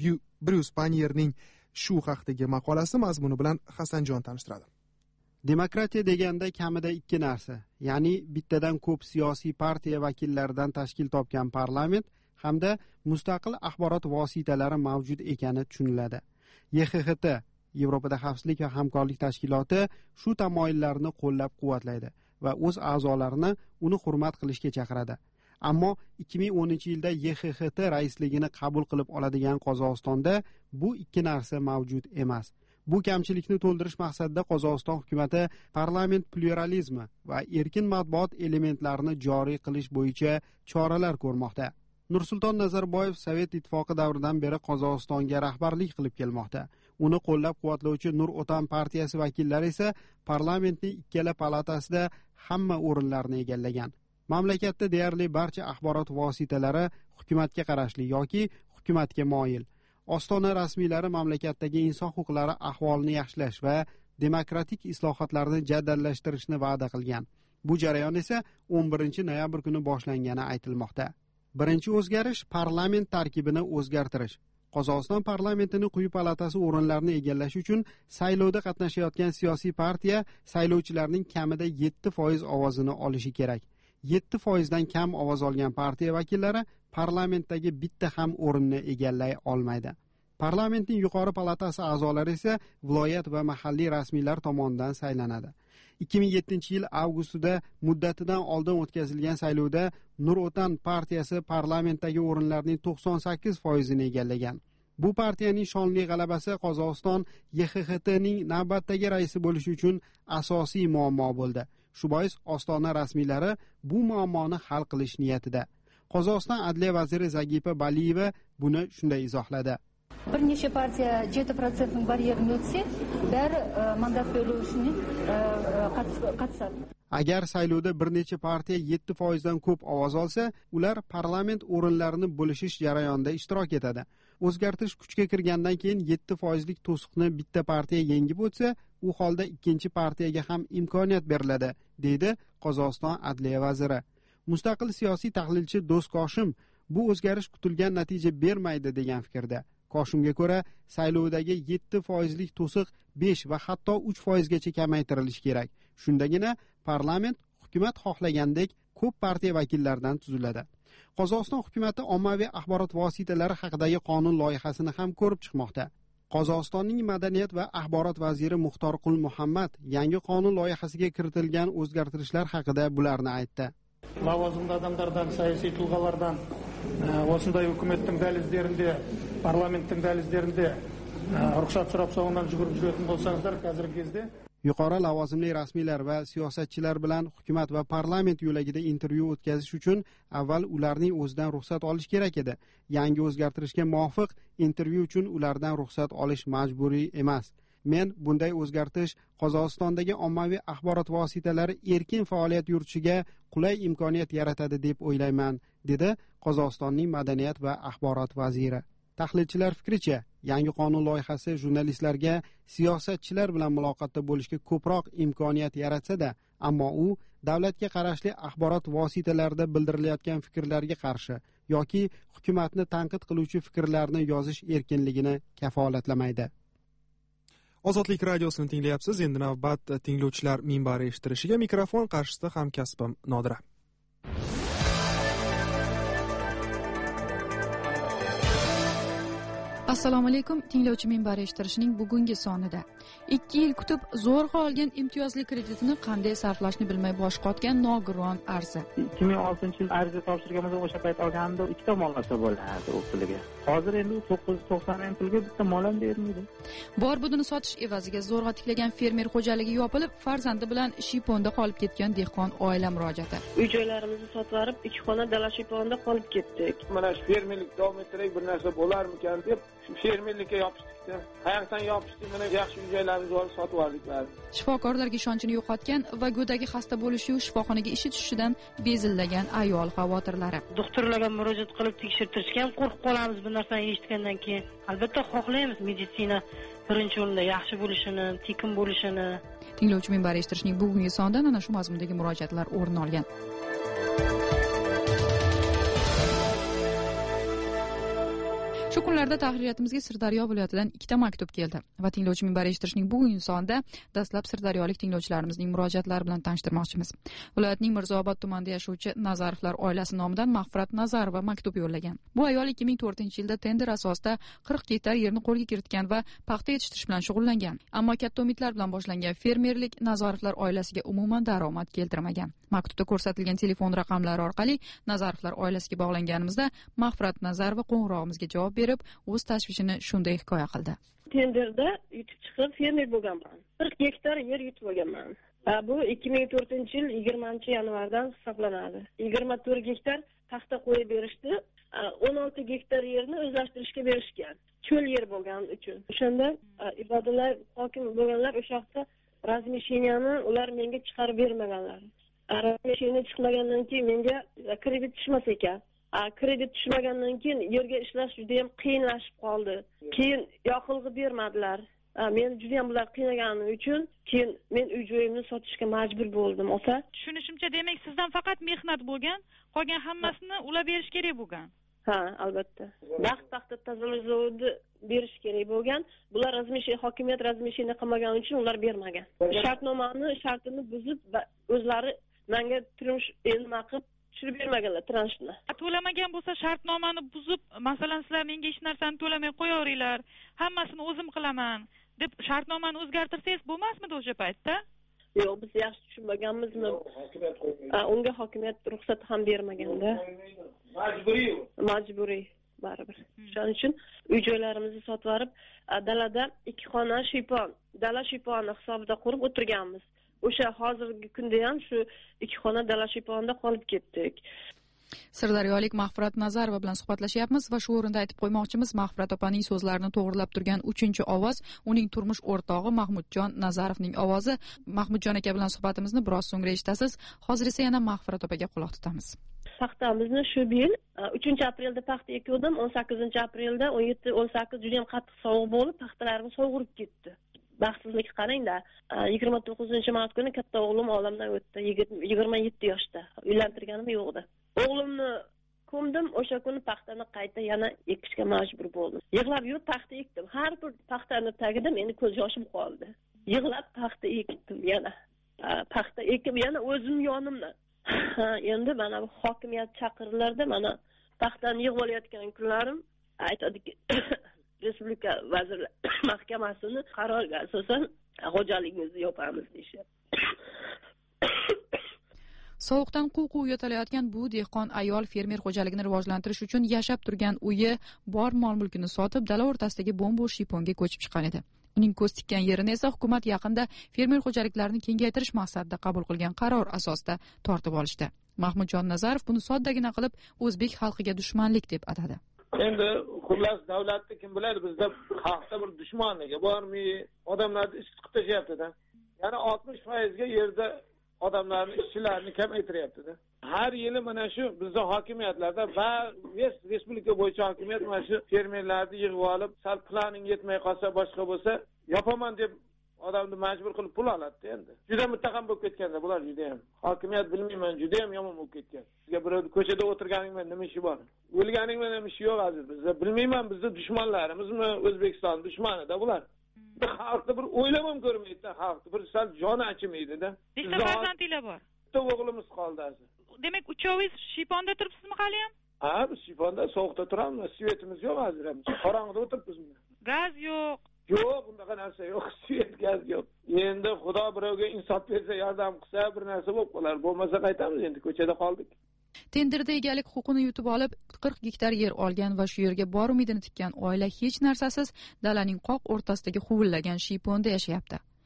S1: Bryus Panierning shu haqdagi maqolasi mazmuni bilan Hasanjon tanishtiradi.
S7: Demokratiya deganda kamida ikki narsa, ya'ni bittadan ko'p siyosiy partiya vakillaridan tashkil topgan parlament hamda mustaqil axborot vositalari mavjud ekani tushuniladi. Y X X T, Yevropada xavfsizlik va hamkorlik tashkiloti shu tamoyillarni qo'llab-quvvatlaydi va o'z a'zolarini uni hurmat qilishga chaqiradi. Ammo ikki ming o'ninchi yilda Y X X T raisligini qabul qilib oladigan Qozog'istonda bu ikki narsa mavjud emas. Bu kamchilikni to'ldirish maqsadida Qozog'iston hukumati parlament pluralizmi va erkin matbuot elementlarini joriy qilish bo'yicha choralar ko'rmoqda. Nursulton Nazarboyev Sovet ittifoqi davridan beri Qozog'istonga rahbarlik qilib kelmoqda. Uni qo'llab-quvvatlovchi Nur Otan partiyasi vakillari esa parlamentning ikkala palatasida hamma o'rinlarni egallagan. Mamlakatda deyarli barcha axborot vositalari hukumatga qarashli yoki hukumatga moyil. Ostona rasmiylari mamlakatdagi inson huquqlari ahvolini yaxshilash va demokratik islohotlarni jaddallashtirishni va'da qilgan. Bu jarayon esa o'n birinchi noyabr kuni boshlangani aytilmoqda. Birinchi o'zgarish parlament tarkibini o'zgartirish. Qozog'iston parlamentini quyi palatasi o'rinlarini egallash uchun saylovda qatnashayotgan siyosiy partiya saylovchilarning kamida yetti foiz ovozini olishi kerak. yetti foizdan kam ovoz olgan partiya vakillari parlamentdagi bitta ham o'rinni egallay olmaydi. Parlamentning yuqori palatasi a'zolari esa viloyat va mahalliy rasmiylar tomonidan saylanadi. ikki ming yettinchi yil avgustida muddatidan oldin o'tkazilgan saylovda Nur Otan partiyasi parlamentdagi o'rinlarning to'qson sakkiz foizini egallagan. Bu partiyaning shonli g'alabasi Qozog'iston Y X X T'ning navbatdagi raisi bo'lishi uchun asosiy muammo bo'ldi. Shu bois Ostona rasmiylari bu muammoni hal qilish niyatida. Qozog'iston adliya vaziri Zagipa Baliyeva buni shunday izohladi.
S8: Bir necha partiya yetti prosentning baryerini o'tsa, bari mandat beruvchining qatnashadi.
S7: Agar saylovda bir necha partiya yetti foizdan ko'p ovoz olsa, ular parlament o'rinlarini bo'lishish jarayonida ishtirok etadi. O'zgartirish kuchga kirgandan keyin yetti foizlik to'siqni bitta partiya yengib o'tsa, u holda ikkinchi partiyaga ham imkoniyat beriladi, deydi Qozog'iston adliya vaziri. Mustaqil siyosiy tahlilchi Do'st Koshim bu o'zgarish kutilgan natija bermaydi degan fikrda. Koshimga ko'ra, saylovdagi yetti foizlik to'siq besh va hatto uch foizgacha kamaytirilishi kerak. Shundagina parlament hukumat xohlagandek ko'p partiya vakillaridan tuziladi. Qozog'iston hukumati ommaviy axborot vositalari haqidagi qonun loyihasini ham ko'rib chiqmoqda. Qozog'istonning madaniyat va axborot vaziri Muxtorqul Muhammad yangi qonun loyihasiga kiritilgan o'zgartirishlar haqida bularni aytdi.
S10: Lavozimli odamlardan, siyosiy tuyg'alardan osындай hukumatning dalizlarida, parlamentning dalizlarida ruxsat so'rab so'ngan yugurib yurgan bo'lsangizlar, hozirgi kezde
S7: yuqori lavozimli rasmiylar va siyosatchilar bilan hukumat va parlament yo'lagida intervyu o'tkazish uchun avval ularning o'zidan ruxsat olish kerak edi. Yangi o'zgartirishga muvofiq intervyu uchun ulardan ruxsat olish majburiy emas. Men bunday o'zgartirish Qozog'istondagi ommaviy axborot vositalari erkin faoliyat yuritishiga qulay imkoniyat yaratadi deb o'ylayman, dedi Qozog'istonning madaniyat va axborot vaziri. Tahlilchilar fikricha, yangi qonun loyihasi jurnalistlarga siyosatchilar bilan muloqotda bo'lishga ko'proq imkoniyat yaratsa-da, ammo u davlatga qarashli axborot vositalarida bildirilayotgan fikrlarga qarshi yoki hukumatni tanqid qiluvchi fikrlarni yozish erkinligini kafolatlamaydi.
S1: Ozodlik radiosini tinglayapsiz. Endi navbat tinglovchilar minbari eshittirishiga. Mikrofon qarshisida hamkasbim Nodira.
S6: Assalomu alaykum. Tinglovchi minbari eshittirishining bugungi sonida ikki yil kutib zo'rg'a olgan imtiyozli kreditini qanday sarflashni bilmay bosh qotgan nogiron arza.
S12: ikki ming oltinchi yil ariza topshirganimizda o'sha payt olganimda ikki tomonlama bo'ladi u puliga. Hozir endi to'qqiz yuz to'qson ming pulga bitta mol ham bermaydi.
S6: Bor budini sotish evaziga zo'rg'a tiklagan fermer xo'jaligi yopilib, farzandi bilan shiponda qolib ketgan dehqon oila murojaati.
S25: Uy-joylarimizni sotib olib, ikki xona dala shiponda qolib ketdik.
S26: Mana shu fermerlik davom ettirib bir narsa bo'larmikan deb
S3: fermerlikka yopishdik. Qayoqdan yopishdik? Mana yaxshi joylarimiz bor, sotib oldik bari.
S6: Shifokorlarga ishonchini yo'qotgan va go'dagi xasta bo'lishi yu shifoxonaga ishi tushishidan bezillagan ayol xavotirlari.
S14: Doktorlarga murojaat qilib tekshirtirishga ham qo'rqib qolamiz bu narsani eshitgandan keyin. Albatta xohlaymiz meditsina birinchi o'rinda yaxshi bo'lishini, tekin bo'lishini.
S6: Tinglovchi minbar eshittirishning bugungi sonida ana shu mazmundagi murojaatlar o'rin olgan. Shu kunlarda tahririyatımizga Sirdaryo viloyatidan ikkita maktub keldi va tinglovchi minbar eshittirishning bugungi sonida dastlab sirdaryolik tinglovchilarimizning murojaatlari bilan tanishtirmoqchimiz. Viloyatning Mirzoobod tumanida yashovchi Nazarovlar oilasi nomidan Mag'firat Nazarova maktub yo'llagan. Bu ayol ikki ming to'rtinchi yilda tender asosida qirq gektar yerni qo'lga kiritgan va paxta yetishtirish bilan shug'ullangan. Ammo katta umidlar bilan boshlangan fermerlik Nazarovlar oilasiga umuman daromad keltirmagan. Maktubda ko'rsatilgan telefon raqamlari orqali Nazarovlar oilasiga bog'langanimizda Mag'firat Nazarova qo'ng'irog'imizga javob berib, o'z tashvishini shunday hikoya qildi.
S15: Tenderda yutib chiqib fermer bo'lganman. qirq gektar yer yutib olganman. Bu ikki ming to'rtinchi yil yigirmanchi yanvardan hisoblanadi. yigirma to'rt gektar paxta qo'yib berishdi. o'n olti gektar yerni o'zlashtirishga berishgan. Cho'l yer bo'lgani uchun. O'shanda ibodalar hokim bo'lganlar o'sha vaqtda razmisheniyani ular menga chiqarib bermaganlar. Razmisheniya chiqmagandan keyin menga kredit tushmas ekan. Kredit tushmagandan keyin yerga ishlash juda ham qiyinlashib qoldi. Keyin yoqilg'i bermadilar. Men juda ham bular qiynaganim uchun keyin men uy joyimni sotishga majbur bo'ldim, ota.
S16: Tushunishimcha, demak, sizdan faqat mehnat bo'lgan, qolgan hammasini ular berish kerak bo'lgan.
S15: Ha, albatta. Baxt paxta tozalash zavodi berish kerak bo'lgan. Bular razmisheniya hokimiyat razmisheniya qilmagani uchun ular bermagan. Shartnomani shartini buzib o'zlari menga turmush nima qilib tushirib bermaganlar transhni.
S16: To'lamagan bo'lsa shartnomani buzib, masalan, sizlar menga hech narsani to'lamay qo'yaveringlar, hammasini o'zim qilaman deb shartnomani o'zgartirsangiz bo'lmasmidi o'sha paytda?
S15: Yo'q, biz yaxshi tushunmaganmizmi? Unga hokimiyat ruxsat ham bermaganda.
S3: Majburiy.
S15: Majburiy baribir. Shuning uchun uy joylarimizni sotib olib, dalada ikki xona shiypon, dala shiyponi hisobida qurib o'tirganmiz. O'sha hozirgi kunda ham shu ikki xona dala shiyponda qolib ketdik.
S6: Sirdaryolik Mag'firat Nazarova bilan suhbatlashyapmiz va shu o'rinda aytib qo'ymoqchimiz, Mag'firat opaning so'zlarini to'g'rilab turgan uchinchi ovoz uning turmush o'rtog'i Mahmudjon Nazarovning ovozi. Mahmudjon aka bilan suhbatimizni biroz so'ngra eshitasiz. Hozir esa yana Mag'firat opaga quloq tutamiz.
S15: Paxtamizni shu yil uchinchi aprelda paxta ekdim, o'n sakkizinchi aprelda o'n yetti o'n sakkiz juda ham qattiq sovuq bo'lib, paxtalarimiz sovurib ketdi. Baxtsizlik qarangda, yigirma to'qqizinchi mart kuni katta o'g'lim olamdan o'tdi, yigirma yetti yoshda. Uylantirganim yo'qdi. O'g'limni ko'mdim, o'sha kuni paxtani qayta yana ekishga majbur bo'ldim. Yig'lab yurib paxta ekdim. Har bir paxtani tagida meni ko'z yoshim qoldi. Yig'lab paxta ekdim yana. Paxta ekib yana o'zim yonimdan. Endi mana bu hokimiyat chaqirdilarda, mana paxtani yig'ib olayotgan kunlarim aytadiki, Respublika Vazirlar Mahkamasining qaroriga asosan xo'jaligingizni yopamiz deyshapti.
S6: Sovuqdan quv-quv yo'talayotgan bu dehqon ayol fermer xo'jaligini rivojlantirish uchun yashab turgan uyi, bor mol-mulkini sotib, dala o'rtasidagi bo'm-bo'sh shiyponga ko'chib chiqqan edi. Uning ko'z tikkan yerini esa hukumat yaqinda fermer xo'jaliklarini kengaytirish maqsadida qabul qilgan qaror asosida tortib olishdi. Mahmudjon Nazarov buni soddagina qilib o'zbek xalqiga dushmanlik deb atadi.
S3: Endi xullas davlatni kim biladi, bizda xalqda bir dushmanligi bormi? Odamlarni ish chiqib tashyapti-da. Ya'ni oltmish foiz ga yerda odamlarni ishchilarni kamaytiryapti-da. Har yili mana shu bizda hokimiyatlarda va respublika bo'yicha hokimiyat mana shu fermerlarni yig'ib olib, sal planing yetmay qolsa, boshqa bo'lsa, yopaman deb odamni majbur qilib pul oladi endi. Juda muttaham bo'lib ketganda bular juda ham. Hokimiyat bilmayman, juda ham yomon bo'lib ketgan. Sizga birov ko'chada o'tirganingizda nima ishi bor? O'lganingizda nima ishi yo'q aziz. Bizda bilmayman, bizda dushmanlarimizmi, O'zbekiston dushmanida bular. Xalqni bir o'ylamam ko'rmaydi-da, xalqni bir sal joni achimaydi-da.
S16: Nechta farzandinglar bor?
S3: Bitta o'g'limiz qoldi aziz.
S16: Demak, uchovingiz shiyponda turibsizmi hali ham?
S3: Ha, biz shiyponda sovuqda turamiz. Svetimiz yo'q aziz. Qorong'ida o'tiribmiz.
S16: Gaz yo'q.
S3: Yo'q, bundaqa narsa yo'q. Svet, gaz yo'q. Endi Xudo birovga insof bersa, yordam qilsa, bir narsa bo'lib qolar. Bo'lmasa qaytamiz endi, ko'chada qoldik.
S6: Tenderda egalik huquqini yutib olib, qirq gektar yer olgan va shu yerga bor umidini tikkan oila hech narsasiz dalaning qoq o'rtasidagi huvillagan shiyponda yashayapti.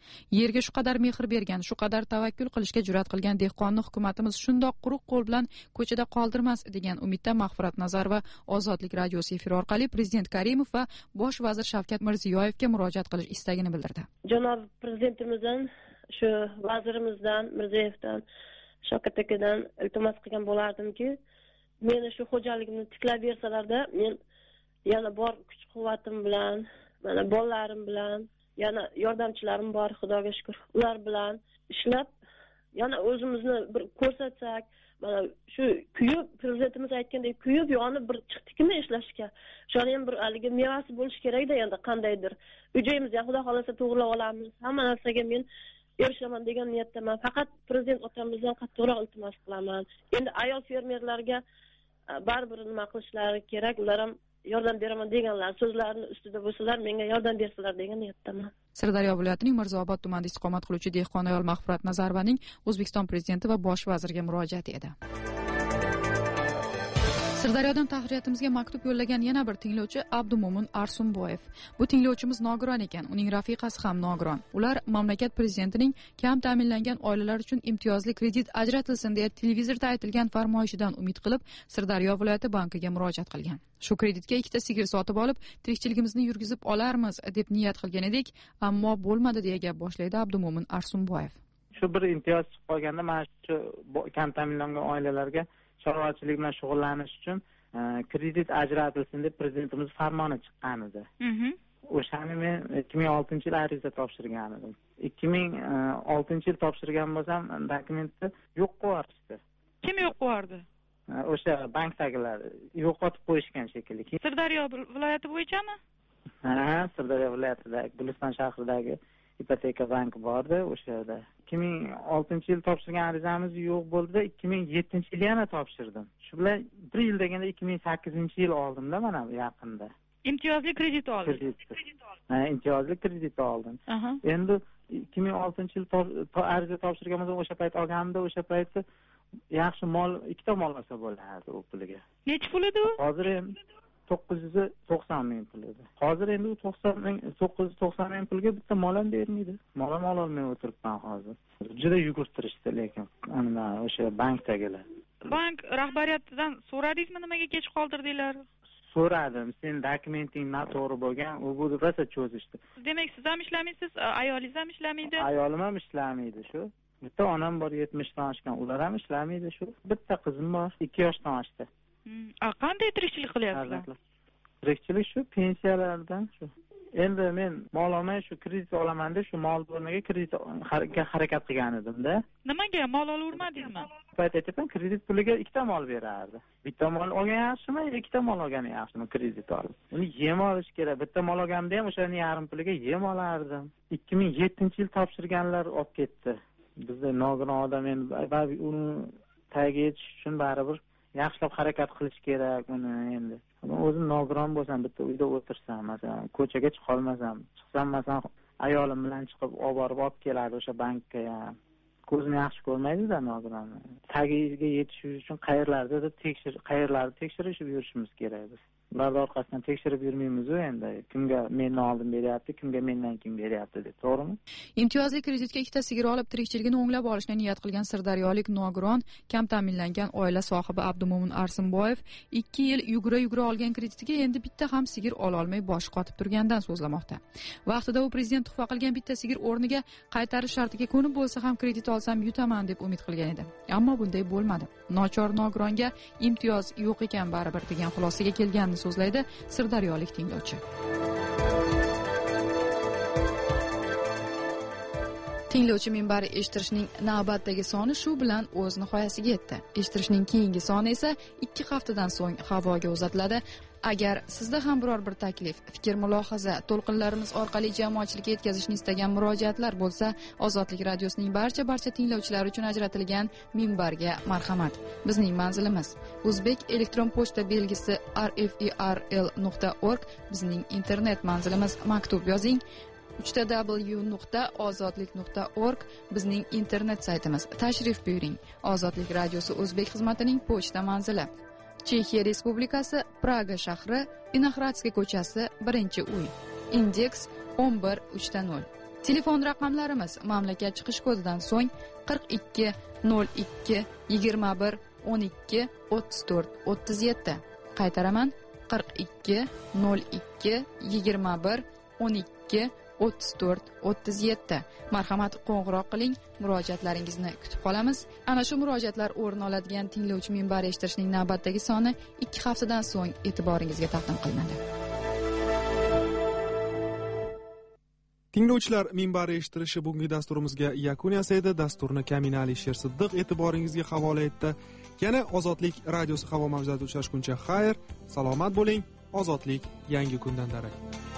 S6: Yerga shu qadar mehr bergan, shu qadar tavakkul qilishga jur'at qilgan dehqonni hukumatimiz shundoq quruq qo'l bilan ko'chada qoldirmas degan umidda Mag'firat Nazarova Ozodlik radiosi efiri orqali Prezident Karimov va Bosh vazir Shavkat Mirziyoyevga murojaat qilish istagini bildirdi.
S15: Janob Prezidentimizdan, shu vazirimizdan, Mirziyoyevdan, Shavkat akadan iltimos qilgan bo'lardimki, meni shu xo'jaligimni tiklab bersalarda, men yana bor kuch-quvvatim bilan, mana bolalarim bilan, yana yordamchilarim bor, Xudoga shukr. Ular bilan ishlab, yana o'zimizni bir ko'rsatsak, mana shu kuyib, prezidentimiz aytgandek kuyib, yonib bir chiqdikmi ishlashga. Shuni ham bir haligi mevasi bo'lish kerak-da, endi qandaydir. Uyimizni Xudo xolasa to'g'rilab olamiz. Hamma narsaga men erishaman degan niyatdaman. Faqat prezident otamizdan qattiqroq iltimos qilaman. Endi ayol fermerlarga baribir nima qilishlari kerak, ular ham yordam beraman deganlar, so'zlarini ustida bo'lsalar, menga yordam bersalar degan niyatdaman.
S6: Sirdaryo viloyatining Mirzaobod tumanida istiqomat qiluvchi dehqon ayol Mag'firat Nazarovaning O'zbekiston prezidenti va bosh vazirga murojaati edi. Sirdaryodan tahriyatimizga maktub yo'llagan yana bir tinglovchi Abdumo'min Arsunboyev. Bu tinglovchimiz nogiron ekan, uning rafiqasi ham nogiron. Ular mamlakat prezidentining kam ta'minlangan oilalar uchun imtiyozli kredit ajratilsin deya televizorda aytilgan farmoyishidan umid qilib, Sirdaryo viloyati bankiga murojaat qilgan. Shu kreditga ikkita sigir sotib olib, tirikchiligimizni yurgizib olarmiz deb niyat qilgan edik, ammo bo'lmadi deya gap boshlaydi Abdumo'min Arsunboyev.
S12: Shu bir imtiyoz chiqib qolganda, mana shu kam ta'minlangan oilalarga chorvachilik bilan shug'ullanish uchun kredit ajratilsin deb prezidentimiz farmoni chiqqan edi. O'shani men ikki ming oltinchi yil ariza topshirgan edim. ikki ming oltinchi yil topshirgan bo'lsam, dokumentni yo'q qo'yardi.
S16: Kim yo'q qo'yardi?
S12: O'sha bankdagilar yo'qotib qo'yishgan shekilli.
S16: Sirdaryo viloyati bo'yichami?
S12: Ha, Sirdaryo viloyatidagi Guliston shahridagi ipoteka banki bordi, o'sha yerda. ikki ming oltinchi yil topshirgan arizamiz yo'q bo'ldi-da, ikki ming yettinchi yil yana topshirdim. Shu bilan bir yil deganda ikki ming sakkizinchi yil oldimda, mana yaqinda.
S16: Imtiyozli kredit oldim.
S12: Ha, imtiyozli kredit oldim. Endi ikki ming oltinchi yil ariza topshirganimda o'sha payt olganimda, o'sha paytda yaxshi mol, ikkita mol olsa bo'lardi u puliga.
S16: Necha pul edi u?
S12: Hozir ham to'qqiz yuz to'qson ming pul edi. Hozir endi u to'qson ming, to'qqiz yuz to'qson ming pulga bitta mol ham bermaydi. Mol ham ololmay o'tiribman hozir. Juda yugurtirishdi, lekin ana o'sha bankdagilar.
S16: Bank rahbariyatidan so'radingizmi, nimaga kech qoldirdinglar?
S12: So'radim, sen dokumenting noto'g'ri bo'lgan, u bu rosa cho'zishdi.
S16: Demak, siz ham ishlamaysiz, ayolingiz ham ishlamaydi?
S12: Ayolim ham ishlamaydi shu. Bitta onam bor, yetmishdan oshgan, ular ham ishlamaydi shu. Bitta qizim bor, ikki yoshdan oshdi.
S16: A qanday tirikchilik qilyapsizlar?
S12: Tirikchilik shu pensiyalardan shu. Endi men mol olmay shu kredit olaman deb shu mol o'rniga kreditga harakat qilgan edim-da.
S16: Nimaga mol olavermadingizmi?
S12: Payt aytibman, kredit puliga ikkita mol berardi. Bitta mol olgan yaxshimi, ikkita mol olgan yaxshimi kredit olib? Uni yem olish kerak. Bitta mol olganimda ham o'shani yarim puliga yem olardim. ikki ming yettinchi yil topshirganlar olib ketdi. Bizda nogiron odam endi uni tagiga yetish uchun baribir yaxshilab harakat qilish kerak uni endi. O'zim nogiron bo'lsam, bitta uyda o'tirsam, masalan, ko'chaga chiqa olmasam, chiqsam, masalan, ayolim bilan chiqib olib borib olib keladi o'sha bankka ham. Ko'zini yaxshi ko'rmaydi-da nogiron. Tagiga yetish uchun qayerlarda tekshir, qayerlarda tekshirishib yurishimiz kerak biz. Ular orqasidan tekshirib yurmaymiz-ku endi. Kimga mendan oldin beryapti, kimga mendan keyin beryapti deb, to'g'rimi?
S6: Imtiyozli kreditga ikkita sigir olib tirikchiligini o'nglab olishni niyat qilgan sirdaryolik nogiron, kam ta'minlangan oila sohibi Abdumo'min Arsunboyev ikki yil yugura-yugura olgan kreditiga endi bitta ham sigir ola olmay boshi qotib turgandan so'zlamoqda. Vaqtida u prezident tuhfa qilgan bitta sigir o'rniga qaytarish shartiga ko'nib bo'lsa ham kredit olsam yutaman deb umid qilgan edi. Ammo bunday bo'lmadi. Nochor nogironga imtiyoz yo'q ekan baribir degan xulosaga kelganini so'zlaydi sirdaryolik tinglovchi. Tinglovchi minbari eshittirishning navbatdagi soni shu bilan o'z nihoyasiga yetdi. Eshittirishning keyingi soni esa ikki haftadan so'ng havoga uzatiladi. Agar sizda ham biror bir taklif, fikr, mulohaza, to'lqinlarimiz orqali jamoatchilikka yetkazishni istagan murojaatlar bo'lsa, Ozodlik radiosining barcha barcha tinglovchilari uchun ajratilgan minbarga marhamat. Bizning manzilimiz O'zbek elektron pochta belgisi r f e r l nuqta org, bizning internet manzilimiz maktub yozing uch w nuqta ozodlik nuqta org, bizning internet saytimiz. Tashrif buyuring. Ozodlik radiosi o'zbek xizmatining pochta manzili Chexiya Respublikasi, Praga shahri, Vinohradskiy ko'chasi, birinchi uy. Indeks o'n bir uch nol. Telefon raqamlarimiz mamlakat chiqish kodidan so'ng qirq ikki nol ikki yigirma bir o'n ikki o'ttiz to'rt o'ttiz yetti. Qaytaraman: qirq ikki nol ikki yigirma bir o'n ikki o'ttiz to'rt o'ttiz yetti. Marhamat, qo'ng'iroq qiling, murojaatlaringizni kutib qolamiz. Ana shu murojaatlar o'rin oladigan tinglovchi minbari eshittirishning navbatdagi soni ikki haftadan so'ng e'tiboringizga taqdim qilinadi.
S1: Tinglovchilar, minbari eshittirishi bugungi dasturimizga yakun yasaydi. Dasturni Kamina Alisher Siddiq e'tiboringizga havola etdi. Yana Ozodlik radiosi havo mavjida uchrashguncha xayr, salomat bo'ling. Ozodlik yangi kundan darak.